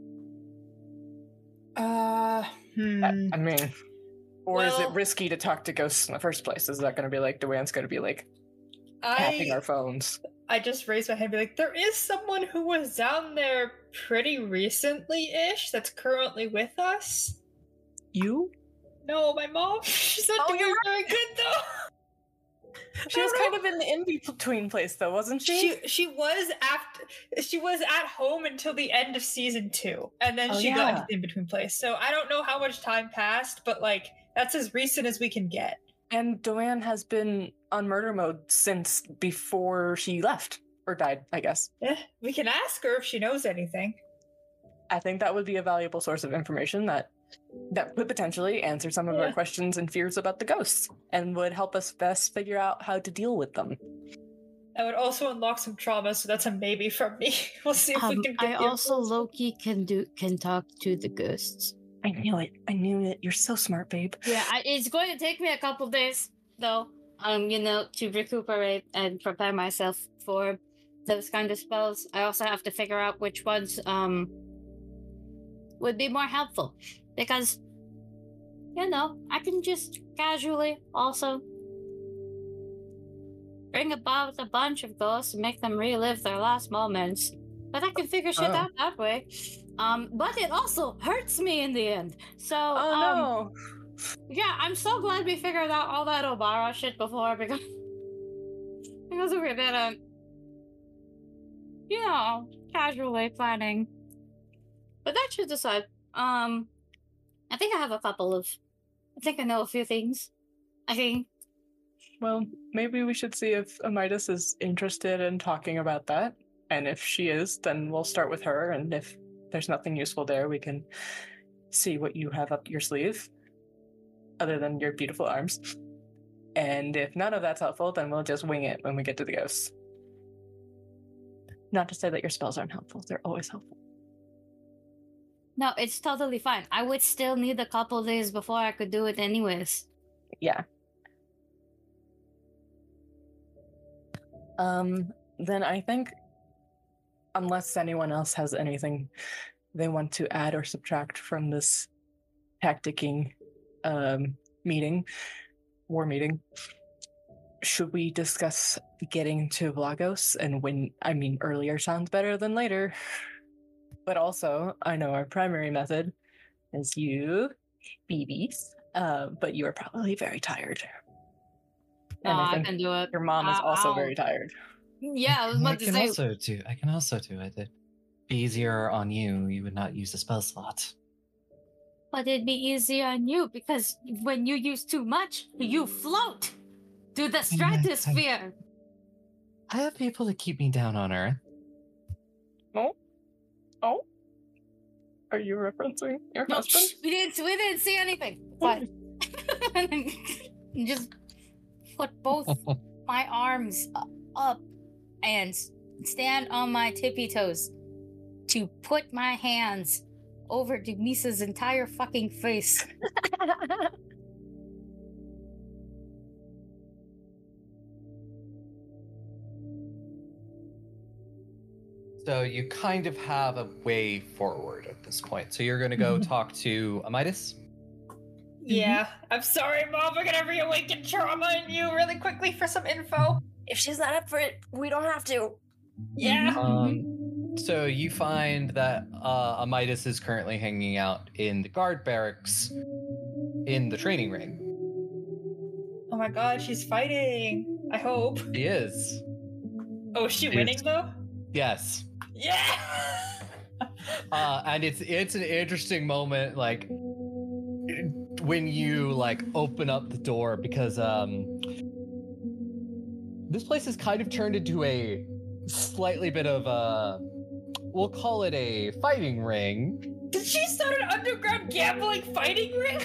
I mean, or is it Well- risky to talk to ghosts in the first place? Is that going to be like Doan's going to be like tapping our phones? I just raised my hand and be like, there is someone who was down there pretty recently-ish that's currently with us. You? No, my mom. She's not doing you're very good though. She was kind of in the in-between place, though, wasn't she? She was at home until the end of season 2, and then Oh, she got yeah. into the in-between place. So I don't know how much time passed, but like that's as recent as we can get. And Doan has been on murder mode since before she left or died, I guess. Yeah, we can ask her if she knows anything. I think that would be a valuable source of information that could potentially answer some of our Yeah. questions and fears about the ghosts and would help us best figure out how to deal with them. I would also unlock some trauma, so that's a maybe from me. We'll see if we can get I the also influence. low-key can talk to the ghosts. I knew it. You're so smart, babe. Yeah, it's going to take me a couple days though, to recuperate and prepare myself for those kind of spells. I also have to figure out which ones would be more helpful, because I can just casually also bring about a bunch of ghosts and make them relive their last moments. But I can figure shit Oh. out that way. But it also hurts me in the end. So Oh yeah, I'm so glad we figured out all that Obara shit before, because we didn't, casually planning. But that should decide. I think I know a few things. I think. Well, maybe we should see if Amidas is interested in talking about that. And if she is, then we'll start with her. And if there's nothing useful there, we can see what you have up your sleeve, other than your beautiful arms. And if none of that's helpful, then we'll just wing it when we get to the ghosts. Not to say that your spells aren't helpful. They're always helpful. No, it's totally fine. I would still need a couple days before I could do it anyways. Yeah. Then I think, unless anyone else has anything they want to add or subtract from this tacticking war meeting, should we discuss getting to Vlagos? And earlier sounds better than later. But also, I know our primary method is you, BBs, but you are probably very tired. And I I think can do it. your mom is also Ow. very tired. Yeah, I was about to say. I can also do it. It'd be easier on you. You would not use a spell slot. But it'd be easier on you because when you use too much, you float to the stratosphere. I have people to keep me down on Earth. Oh? Are you referencing your No, husband? we didn't see anything. But just put both my arms up and stand on my tippy toes to put my hands over Denise's entire fucking face. So you kind of have a way forward at this point. So you're going to go talk to Amidas. Yeah. I'm sorry, Mom. We're gonna reawaken trauma in you really quickly for some info. If she's not up for it, we don't have to. Yeah. So you find that Amidas is currently hanging out in the guard barracks in the training ring. Oh my god, she's fighting. I hope. She is. Oh, is she winning though? Yes. Yeah. And it's an interesting moment, like when you like open up the door, because this place has kind of turned into a slightly bit of a, we'll call it a fighting ring. Did she start an underground gambling fighting ring?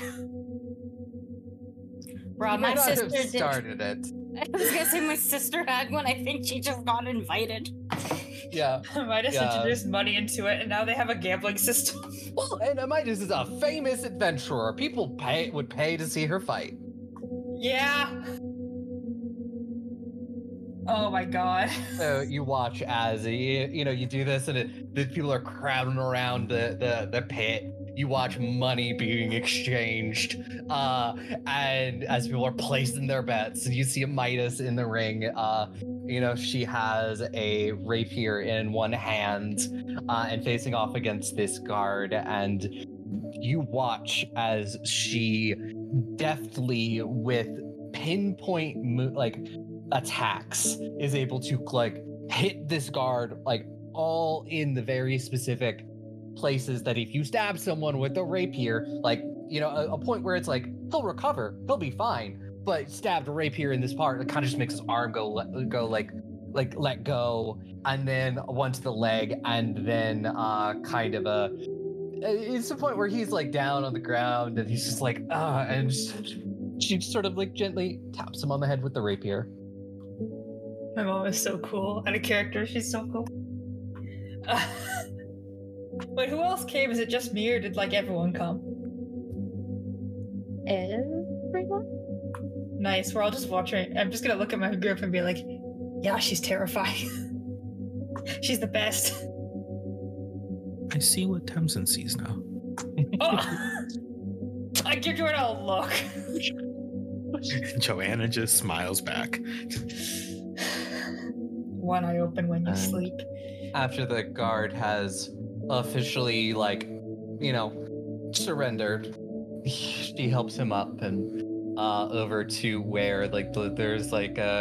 Bro, You my might not have sister did. started it. I was gonna say my sister had one. I think she just got invited. Yeah. Midas Yeah. introduced money into it, and now they have a gambling system. Well, and Amidas is a famous adventurer. People would pay to see her fight. Yeah. Oh my god. So you watch as you do this, and the people are crowding around the pit. You watch money being exchanged, and as people are placing their bets, and you see Midas in the ring. She has a rapier in one hand, and facing off against this guard, and you watch as she deftly, with pinpoint attacks, is able to hit this guard all in the very specific places that if you stab someone with a rapier, a point where it's he'll recover, he'll be fine, but stabbed a rapier in this part, it kind of just makes his arm let go, and then one to the leg, and then it's the point where he's down on the ground, and he's just and she sort of gently taps him on the head with the rapier. My mom is so cool. And a character, she's so cool. Wait, who else came? Is it just me, or did everyone come? Everyone? Nice. We're all just watching. I'm just gonna look at my group and be like, yeah, she's terrifying. She's the best. I see what Tamsin sees now. Oh! I give Jordan a look. Joanna just smiles back. One eye open when you sleep. After the guard has officially surrendered, she helps him up and over to where there's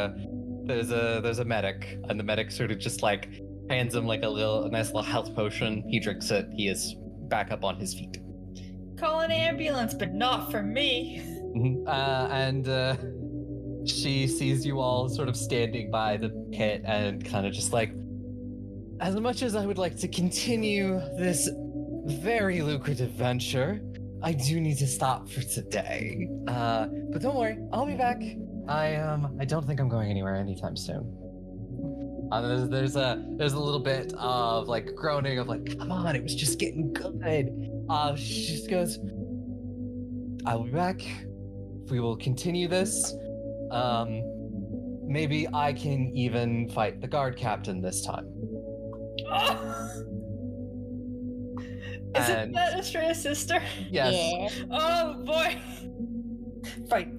a medic, and the medic sort of just hands him a nice little health potion. He drinks it. He is back up on his feet. Call an ambulance, but not for me. And she sees you all sort of standing by the pit, and kind of just as much as I would like to continue this very lucrative venture, I do need to stop for today. But don't worry, I'll be back. I don't think I'm going anywhere anytime soon. There's a little bit of groaning of come on, it was just getting good. She just goes, I will be back. We will continue this. Maybe I can even fight the guard captain this time. Isn't that Estrella's sister? Yes. Yeah. Oh boy. Fight.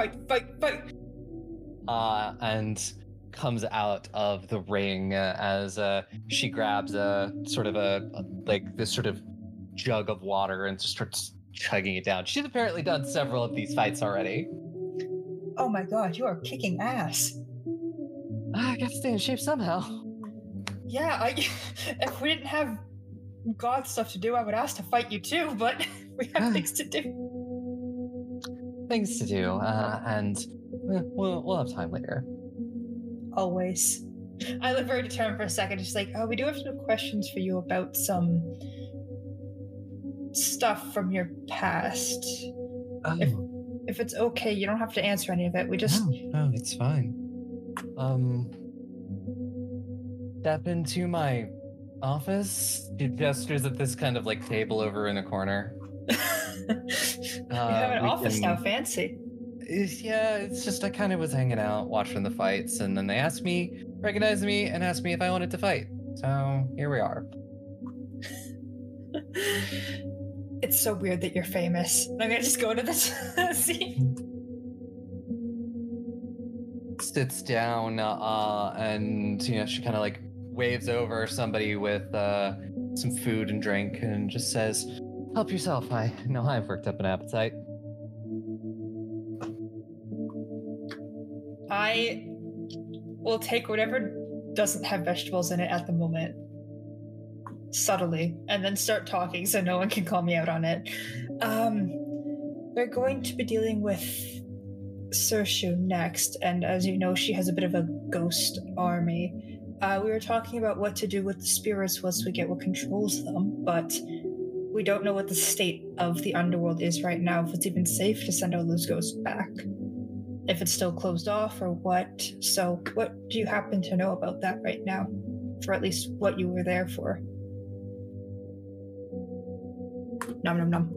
And comes out of the ring as she grabs this sort of jug of water and just starts chugging it down. She's apparently done several of these fights already. Oh my god, you are kicking ass. I gotta stay in shape somehow. Yeah, if we didn't have god stuff to do, I would ask to fight you too, but we have things to do. Things to do, and we'll have time later. Always. I look very determined for a second, just like, oh, we do have some questions for you about some stuff from your past. Oh, If it's okay, you don't have to answer any of it. We just no, it's fine. Step into my office. She gestures at this kind of like table over in a corner. you have an we office can- now, fancy. Yeah, it's just I kind of was hanging out, watching the fights, and then they recognized me, and asked me if I wanted to fight. So here we are. It's so weird that you're famous. I'm gonna just go to this scene. Sits down, and she kind of like waves over somebody with some food and drink, and just says, "Help yourself. I know I've worked up an appetite." I will take whatever doesn't have vegetables in it at the moment, subtly, and then start talking so no one can call me out on it. We're going to be dealing with Sershu next, and as you know, she has a bit of a ghost army. We were talking about what to do with the spirits once we get what controls them, but we don't know what the state of the underworld is right now, if it's even safe to send all those ghosts back. If it's still closed off or what. So what do you happen to know about that right now? For at least what you were there for? Nom nom nom.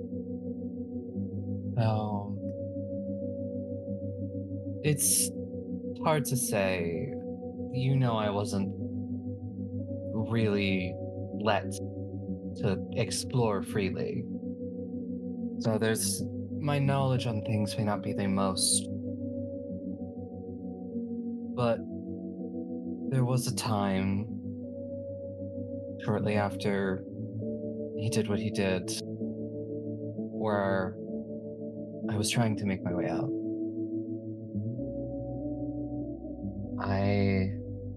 It's hard to say. You know, I wasn't really let to explore freely. So my knowledge on things may not be the most. But there was a time, shortly after he did what he did, where I was trying to make my way out. I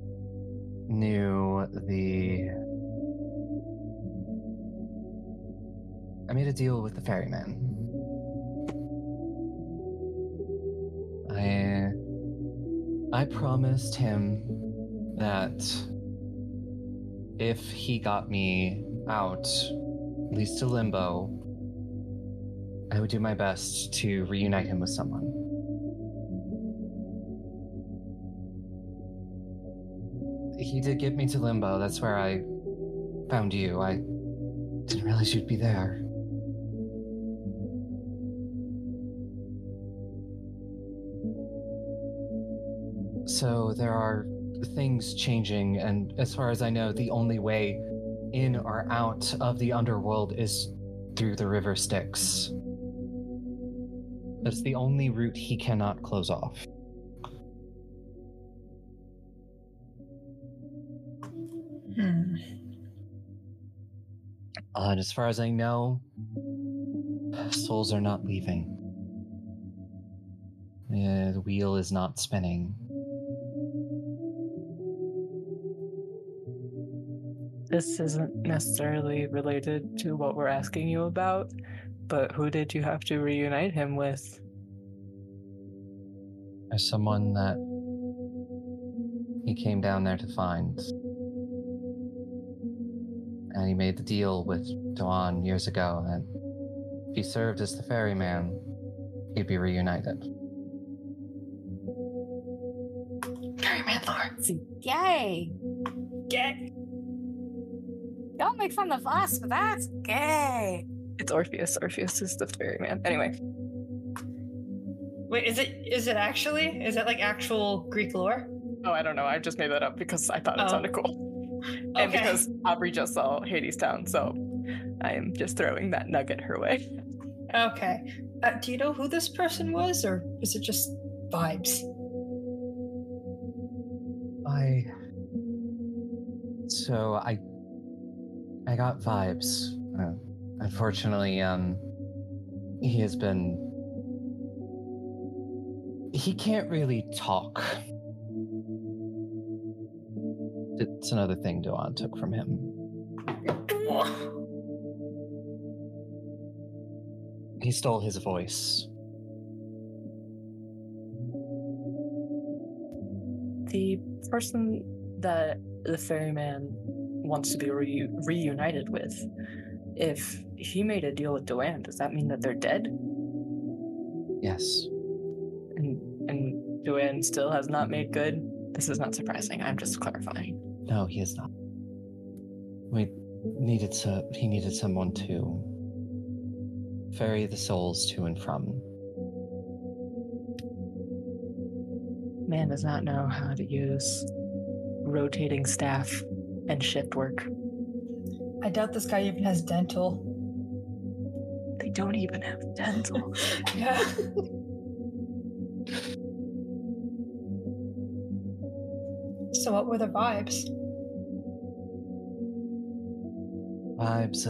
made a deal with the ferryman. I promised him that if he got me out, at least to Limbo, I would do my best to reunite him with someone. He did get me to Limbo. That's where I found you. I didn't realize you'd be there. So there are things changing, and as far as I know, the only way in or out of the underworld is through the River Styx. That's the only route he cannot close off. And as far as I know, souls are not leaving. The wheel is not spinning. This isn't necessarily related to what we're asking you about, but who did you have to reunite him with? There's someone that he came down there to find. And he made the deal with Dawn years ago that if he served as the ferryman, he'd be reunited. Ferryman Lord. Yay! Get. Don't make fun of us, but that's gay. It's Orpheus. Orpheus is the ferryman. Anyway. Wait, is it actually? Is that like actual Greek lore? Oh, I don't know. I just made that up because I thought it sounded cool. And Okay. because Aubrey just saw Hades Town, so I am just throwing that nugget her way. Okay. Do you know who this person was, or is it just vibes? I got vibes. Unfortunately, he has been He can't really talk. It's another thing Doan took from him. He stole his voice. The person that the ferryman wants to be reunited with, if he made a deal with Doan, does that mean that they're dead? Yes. And Doan still has not made good? This is not surprising. I'm just clarifying. No, he is not. He needed someone to ferry the souls to and from. Man does not know how to use rotating staff and shift work. I doubt this guy even has dental. They don't even have dental. Yeah. So what were the vibes? Vibes.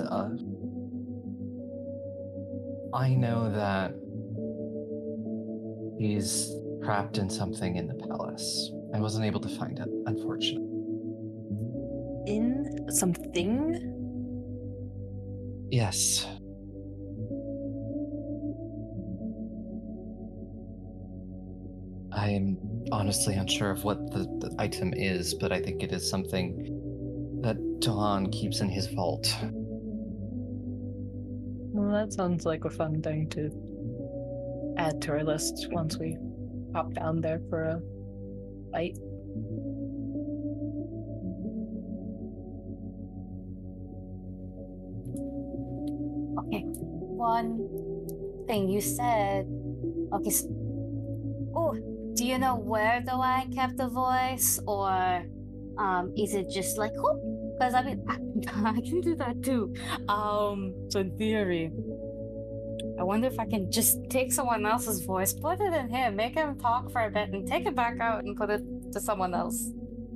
I know that he's trapped in something in the palace. I wasn't able to find it, unfortunately. In something? Yes. I'm honestly unsure of what the item is, but I think it is something that Doan keeps in his vault. Well, that sounds like a fun thing to add to our list once we pop down there for a fight. Okay. One thing you said. Okay. Oh, do you know where Doan kept the voice, or is it just like whoop? Because I mean, I can do that too. So in theory, I wonder if I can just take someone else's voice, put it in him, make him talk for a bit, and take it back out and put it to someone else.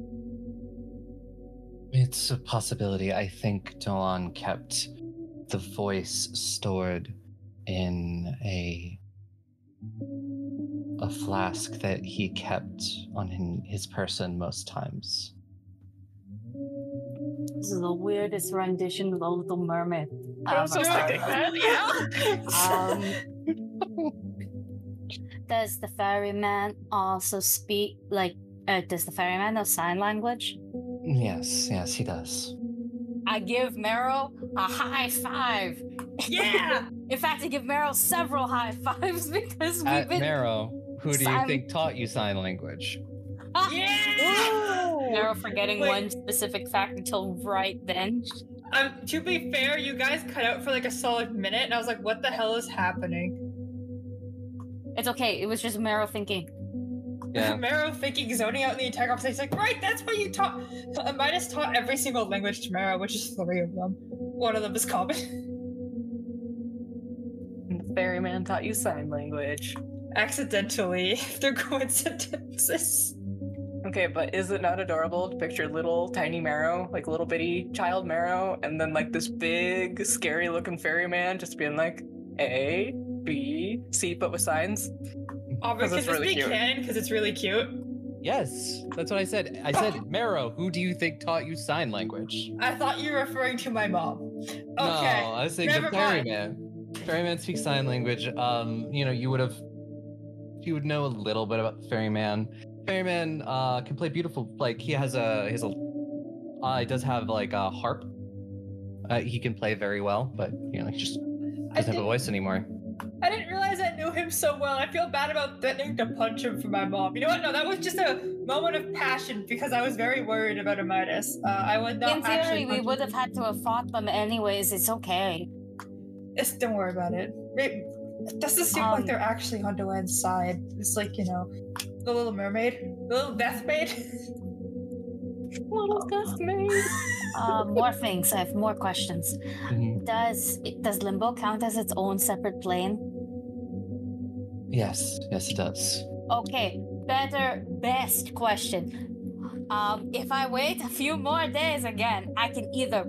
It's a possibility. I think Doan kept the voice stored in a flask that he kept on his person most times. This is the weirdest rendition of the Little Mermaid. I was just thinking that, yeah. Does the ferryman also speak, does the ferryman know sign language? Yes, he does. I give Meryl a high five. Yeah! In fact, I give Meryl several high fives because we've been... Meryl, who do you think taught you sign language? Yeah! Meryl forgetting one specific fact until right then. To be fair, you guys cut out for like a solid minute, and I was like, what the hell is happening? It's okay, it was just Meryl thinking. Yeah. Meryl thinking, zoning out in the entire conversation. Like, right, that's what you taught. Midas taught every single language to Meryl, which is 3 of them. One of them is common. And the ferryman taught you sign language. Accidentally, through coincidences. Okay, but is it not adorable to picture little tiny Marrow, like little bitty child Marrow, and then like this big, scary looking ferryman just being like A, B, C, but with signs? Obviously, it's really cute. canon because it's really cute. Yes, that's what I said. I said, Meryl, who do you think taught you sign language? I thought you were referring to my mom. Okay, No, I was saying the never mind. ferryman. Ferryman speaks sign language. You would know a little bit about the ferryman. Ferryman can play beautiful. Like he does have like a harp. He can play very well, but he just doesn't have a voice anymore. I didn't realize I knew him so well. I feel bad about threatening to punch him for my mom. You know what? No, that was just a moment of passion because I was very worried about Midas. I would not. In theory, we would have had to have fought them anyways. It's okay. Don't worry about it. It doesn't seem like they're actually on Doan's side. It's like, the Little Mermaid, the Little Death Maid. Little Death Maid. More things. I have more questions. Mhm. Does Limbo count as its own separate plane? Yes, it does. Okay, best question. If I wait a few more days again, I can either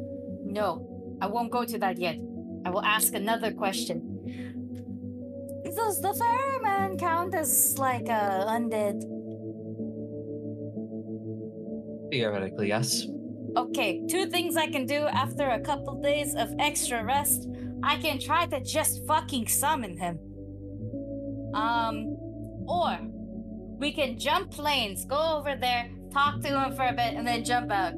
no, I won't go to that yet. I will ask another question. does the ferryman count as like a undead? Theoretically, yes. Okay, 2 things I can do after a couple days of extra rest. I can try to just fucking summon him. Or we can jump planes, go over there, talk to him for a bit, and then jump out.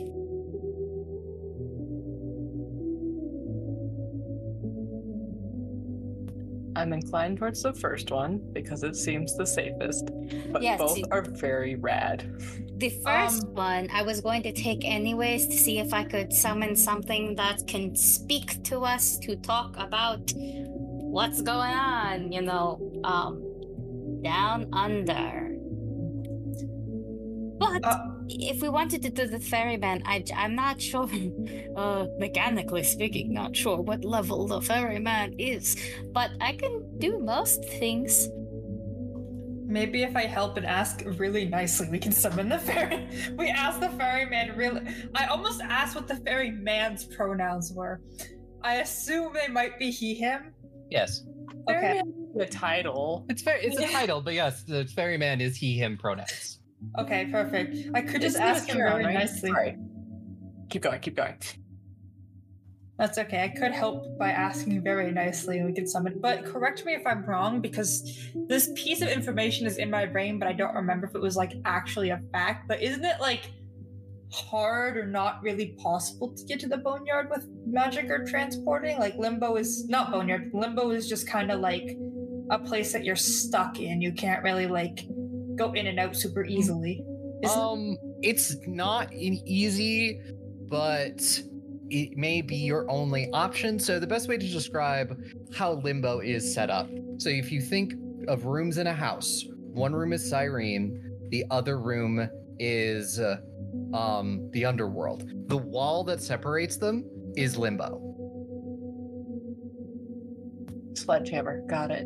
I'm inclined towards the first one because it seems the safest, but Yes, both are very rad. The first one I was going to take anyways to see if I could summon something that can speak to us to talk about what's going on, down under. But if we wanted to do the ferryman, I'm not sure, mechanically speaking, not sure what level the ferryman is, but I can do most things. Maybe if I help and ask really nicely, we can summon the fairy. We ask the ferryman really. I almost asked what the ferryman's pronouns were. I assume they might be he, him. Yes. Okay. The title. It's a title, but yes, the ferryman is he, him pronouns. Okay, perfect. I could just Isn't ask this him Karen, very right? nicely. Sorry. Keep going. That's okay. I could help by asking very nicely and we could summon. But correct me if I'm wrong, because this piece of information is in my brain, but I don't remember if it was like actually a fact. But isn't it like hard or not really possible to get to the boneyard with magic or transporting? Like limbo is not boneyard. Limbo is just kind of like a place that you're stuck in. You can't really like go in and out super easily. It's not easy, but it may be your only option. So the best way to describe how limbo is set up. So if you think of rooms in a house, one room is Cyrene, the other room is the underworld. The wall that separates them is limbo. Sledgehammer. Got it.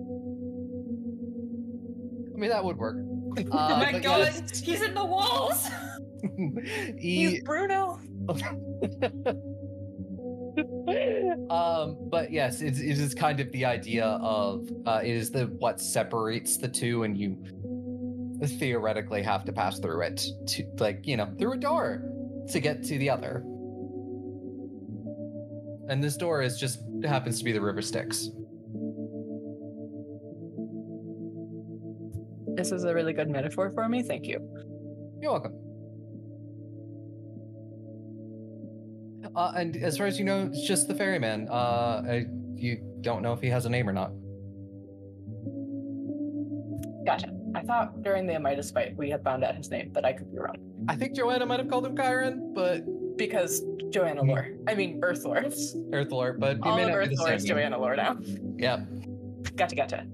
I mean, that would work. Oh my but god, yes. he's in the walls! He's Bruno. But yes, it is kind of the idea of it is what separates the two, and you theoretically have to pass through it to through a door to get to the other. And this door happens to be the River Styx. This is a really good metaphor for me. Thank you. You're welcome. And as far as you know, it's just the ferryman. You don't know if he has a name or not. Gotcha. I thought during the Amidus fight we had found out his name, but I could be wrong. I think Joanna might have called him Chiron, but because Joanna Lore. I mean Earth Lore. Earth Lore, but all may of not be Earth the Lore same is name. Joanna Lore now. Yeah. Gotcha.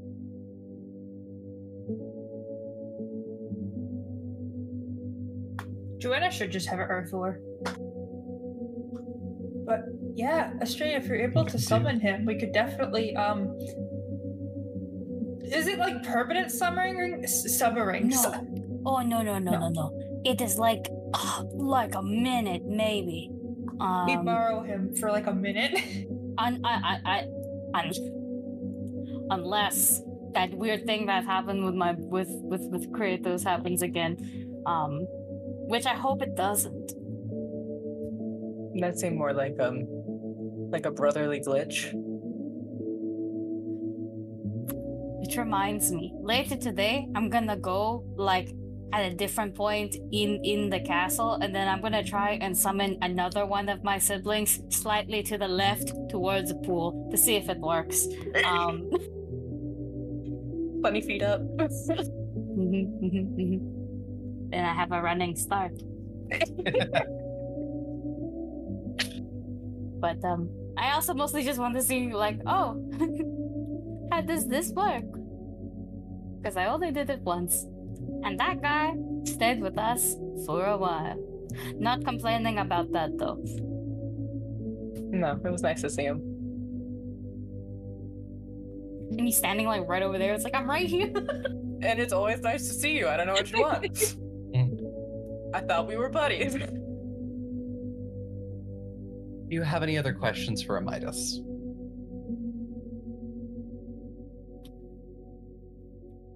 Joanna should just have an Earth Lore. But yeah, Estrella, if you're able to summon him, we could definitely is it like permanent summoning? Summering? No. Oh no. It is like a minute maybe. We borrow him for like a minute. Unless that weird thing that happened with Kratos happens again, which I hope it doesn't. That seemed more like a brotherly glitch. Which reminds me, later today I'm gonna go like at a different point in the castle, and then I'm gonna try and summon another one of my siblings slightly to the left towards the pool to see if it works. Funny feet up. Then I have a running start. But I also mostly just want to see like, oh, how does this work? Because I only did it once. And that guy stayed with us for a while. Not complaining about that though. No, it was nice to see him. And he's standing like right over there. It's like, I'm right here. And it's always nice to see you. I don't know what you want. I thought we were buddies. Do you have any other questions for Amidus?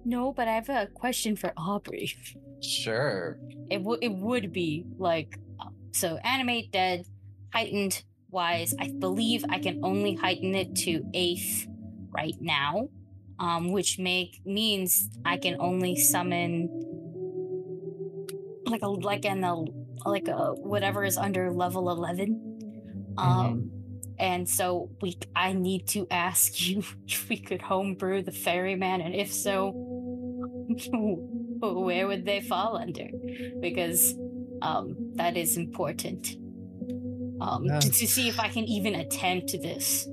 No, but I have a question for Aubrey. Sure. It would be like, so animate dead, heightened wise. I believe I can only heighten it to 8th right now, which means I can only summon like a whatever is under level 11. And so I need to ask you if we could homebrew the ferryman, and if so, where would they fall under? Because that is important. To see if I can even attempt this.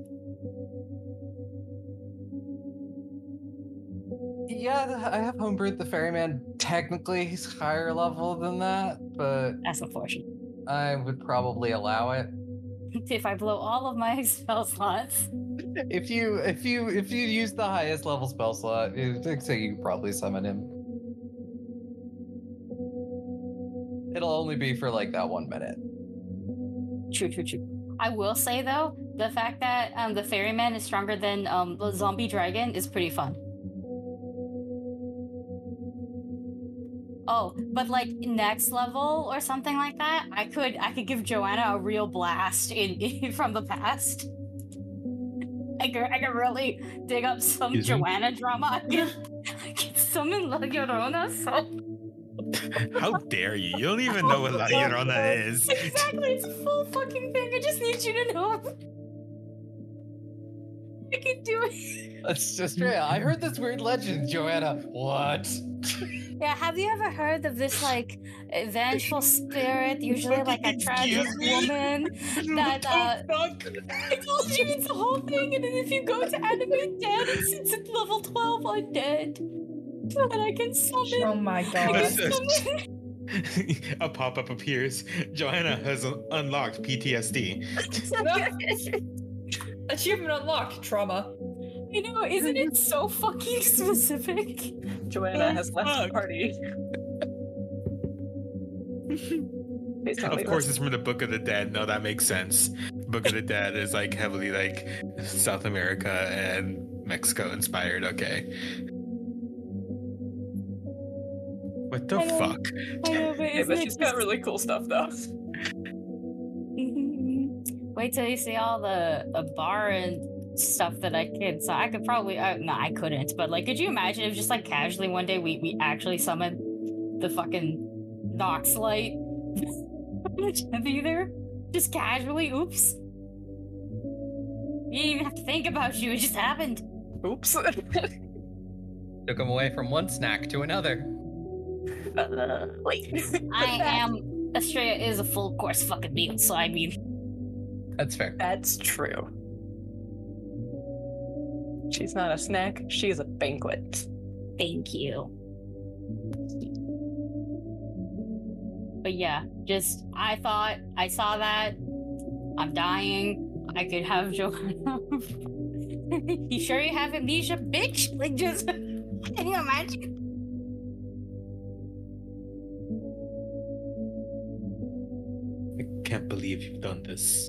Yeah, I have homebrewed the ferryman. Technically, he's higher level than that, but That's unfortunate. I would probably allow it. If I blow all of my spell slots. If you use the highest level spell slot, I'd say you could probably summon him. It'll only be for like that 1 minute. True. I will say though, the fact that the ferryman is stronger than the zombie dragon is pretty fun. Oh, but like next level or something like that, I could give Joanna a real blast in from the past. I could really dig up some Joanna drama. I can summon La Llorona. So How dare you? You don't even know what La Llorona is. exactly, it's a full fucking thing. I just need you to know. I can do it. That's just right. I heard this weird legend, Joanna. What? Yeah, have you ever heard of this like vengeful spirit, usually like a tragic woman that I told you it's the whole thing, and then if you go to animate dead, it's at level 12 undead. And I can summon. Oh my god. A pop-up appears. Joanna has unlocked PTSD. Achievement unlocked, trauma. You know, isn't it so fucking specific? Joanna has left the party. Of course, it's from the Book of the Dead. No, that makes sense. Book of the Dead is like heavily like South America and Mexico inspired. Okay. What the fuck? I know, but She's got really cool stuff though. Wait till you see all the bar and stuff that I could. So I could probably. No, I couldn't. But like, could you imagine if just like casually one day we actually summoned the fucking Nox Light? Either just casually. Oops. You didn't even have to think about you. It just happened. Oops. Took him away from one snack to another. Wait. Estrella is a full course fucking meal. So I mean. That's fair. That's true. She's not a snack, she's a banquet. Thank you. But yeah, just I thought I saw that. I'm dying. I could have Joanna. You sure you have amnesia, bitch? Like just can you imagine? I can't believe you've done this.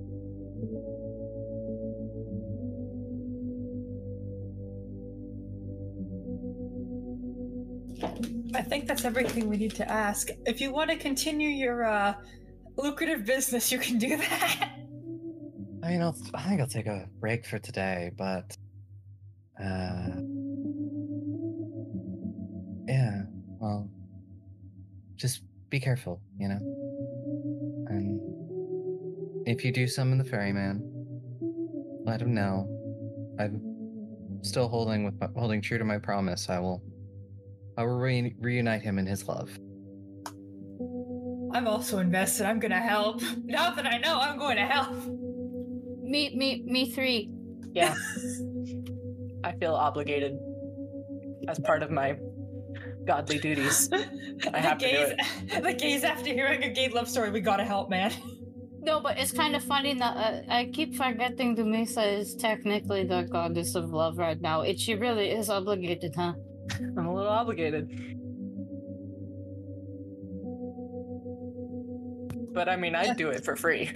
I think that's everything we need to ask. If you want to continue your lucrative business, you can do that. I mean, I think I'll take a break for today, but yeah, well, just be careful, you know. And if you do summon the ferryman, let him know. I'm still holding true to my promise. I will reunite him in his love. I'm also invested. I'm gonna help. Now that I know, I'm going to help. Me three. Yeah. I feel obligated as part of my godly duties. I have to do it. The gays, after hearing a gay love story, we gotta help, man. No, but it's kind of funny that I keep forgetting Dumisa is technically the goddess of love right now. She really is obligated, huh? I'm a little obligated. But I mean, I'd do it for free.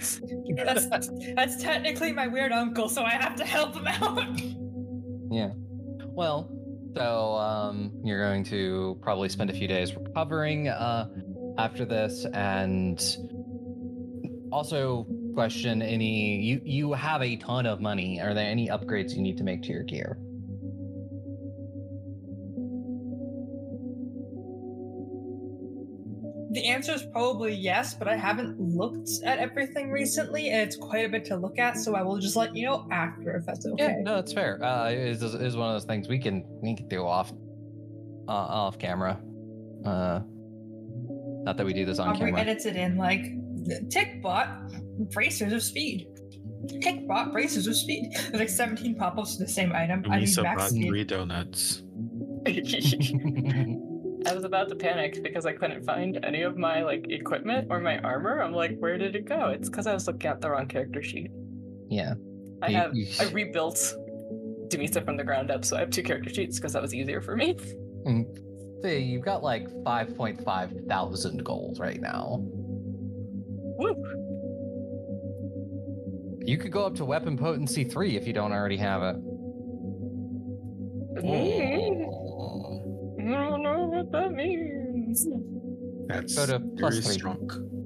That's technically my weird uncle, so I have to help him out. Yeah. Well, So you're going to probably spend a few days recovering after this, and also question you have a ton of money. Are there any upgrades you need to make to your gear? The answer is probably yes, but I haven't looked at everything recently, and it's quite a bit to look at, so I will just let you know after, if that's okay. Yeah, no, it's fair. Is one of those things we can do off camera. Not that we do this on Aubrey camera. edits it in like TickBot bracers of speed. TickBot bracers of speed. There's like 17 pop-ups to the same item. I need Misa max brought speed. 3 donuts. I was about to panic because I couldn't find any of my like equipment or my armor. I'm like, where did it go? It's because I was looking at the wrong character sheet. Yeah. I rebuilt Demisa from the ground up, so I have 2 character sheets because that was easier for me. See, you've got like 5.5 thousand gold right now. Woo! You could go up to weapon potency 3 if you don't already have it. I don't know what that means. That's Go to plus very 3. strong.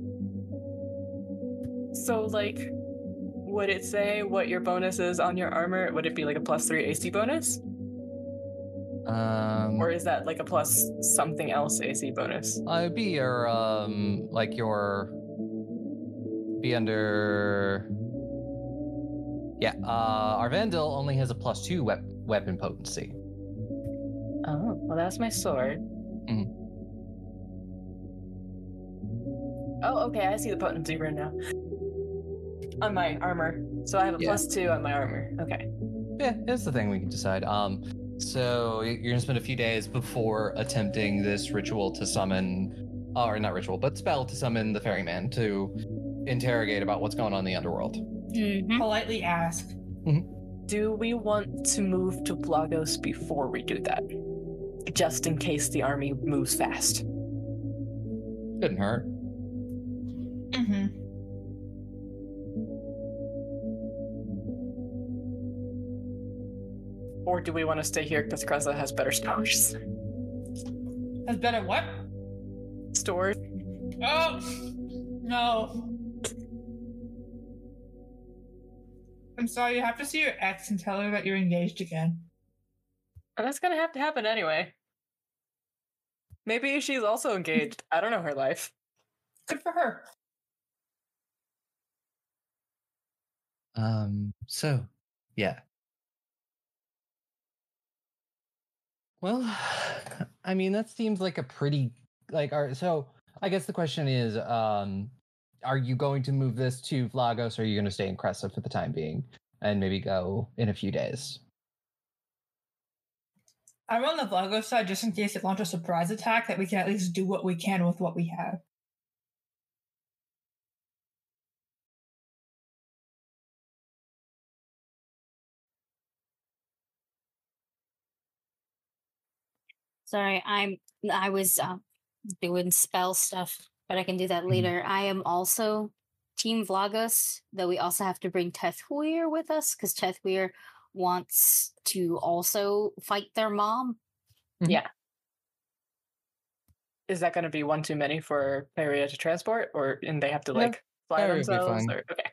So, like, would it say what your bonus is on your armor? Would it be like a plus 3 AC bonus? Or is that like a plus something else AC bonus? It'd be your be under. Yeah, Arvandil only has a plus 2 weapon potency. Oh, well, that's my sword. Mhm. Oh, okay, I see the potency rune now. On my armor. So I have a Yeah. plus 2 on my armor. Okay. Yeah, that's the thing we can decide. So you're gonna spend a few days before attempting this ritual to summon, or not ritual, but spell to summon the ferryman to interrogate about what's going on in the underworld. Mm-hmm. Politely ask. Do we want to move to Blagos before we do that? Just in case the army moves fast. Couldn't hurt. Mm-hmm. Or do we want to stay here because Kreza has better stores? Has better what? Stores? Oh no. I'm sorry, you have to see your ex and tell her that you're engaged again. And that's gonna have to happen anyway. Maybe she's also engaged. I don't know her life. Good for her. So, yeah. Well, I mean, that seems like a pretty, so I guess the question is, are you going to move this to Vlagos, or are you going to stay in Cressa for the time being and maybe go in a few days? I'm on the Vlagos side just in case it launches a surprise attack, that we can at least do what we can with what we have. Sorry, I was doing spell stuff, but I can do that later. I am also Team Vlagos, though we also have to bring Tethweir with us because Tethweir wants to also fight their mom. Yeah. Is that going to be one too many for Peria to transport, and they have to like fly Peria would be themselves? fine. Or, okay.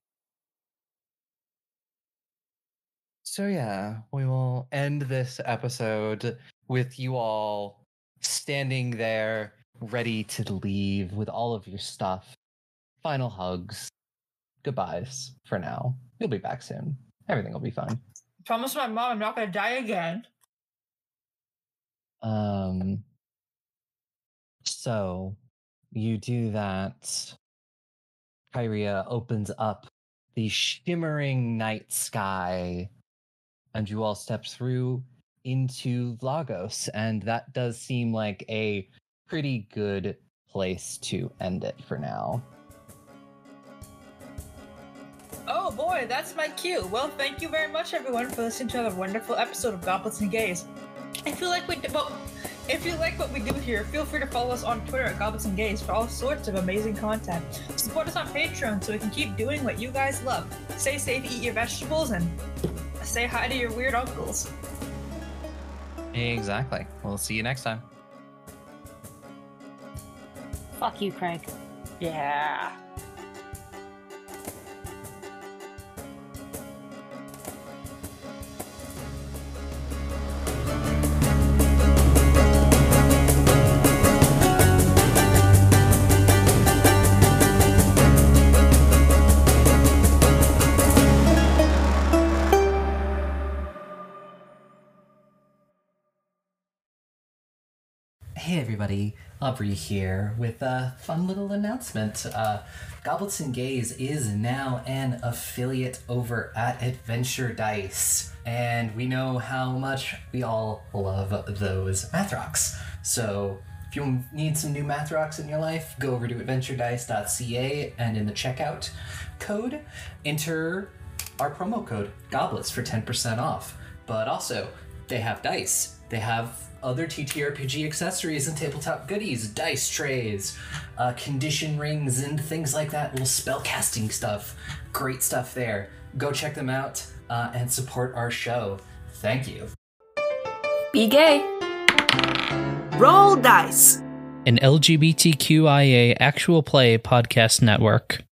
So yeah, we will end this episode with you all standing there ready to leave with all of your stuff. Final hugs. Goodbyes for now. You'll be back soon. Everything will be fine. Promise my mom I'm not going to die again. So you do that. Kyria opens up the shimmering night sky, and you all step through into Vlagos, and that does seem like a pretty good place to end it for now. Oh boy, that's my cue. Well, thank you very much, everyone, for listening to another wonderful episode of Goblins and Gays. If you like what we do here, feel free to follow us on Twitter at Goblins and Gays for all sorts of amazing content. Support us on Patreon so we can keep doing what you guys love. Stay safe, eat your vegetables, and say hi to your weird uncles. Exactly. We'll see you next time. Fuck you, Craig. Yeah. Hey everybody, Aubrey here with a fun little announcement. Goblets and Gaze is now an affiliate over at Adventure Dice, and we know how much we all love those math rocks. So if you need some new math rocks in your life, go over to adventuredice.ca and in the checkout code, enter our promo code GOBLETS for 10% off. But also, they have dice. They have other TTRPG accessories and tabletop goodies, dice trays, condition rings, and things like that, little spell casting stuff. Great stuff there. Go check them out and support our show. Thank you. Be gay. Roll dice. An LGBTQIA actual play podcast network.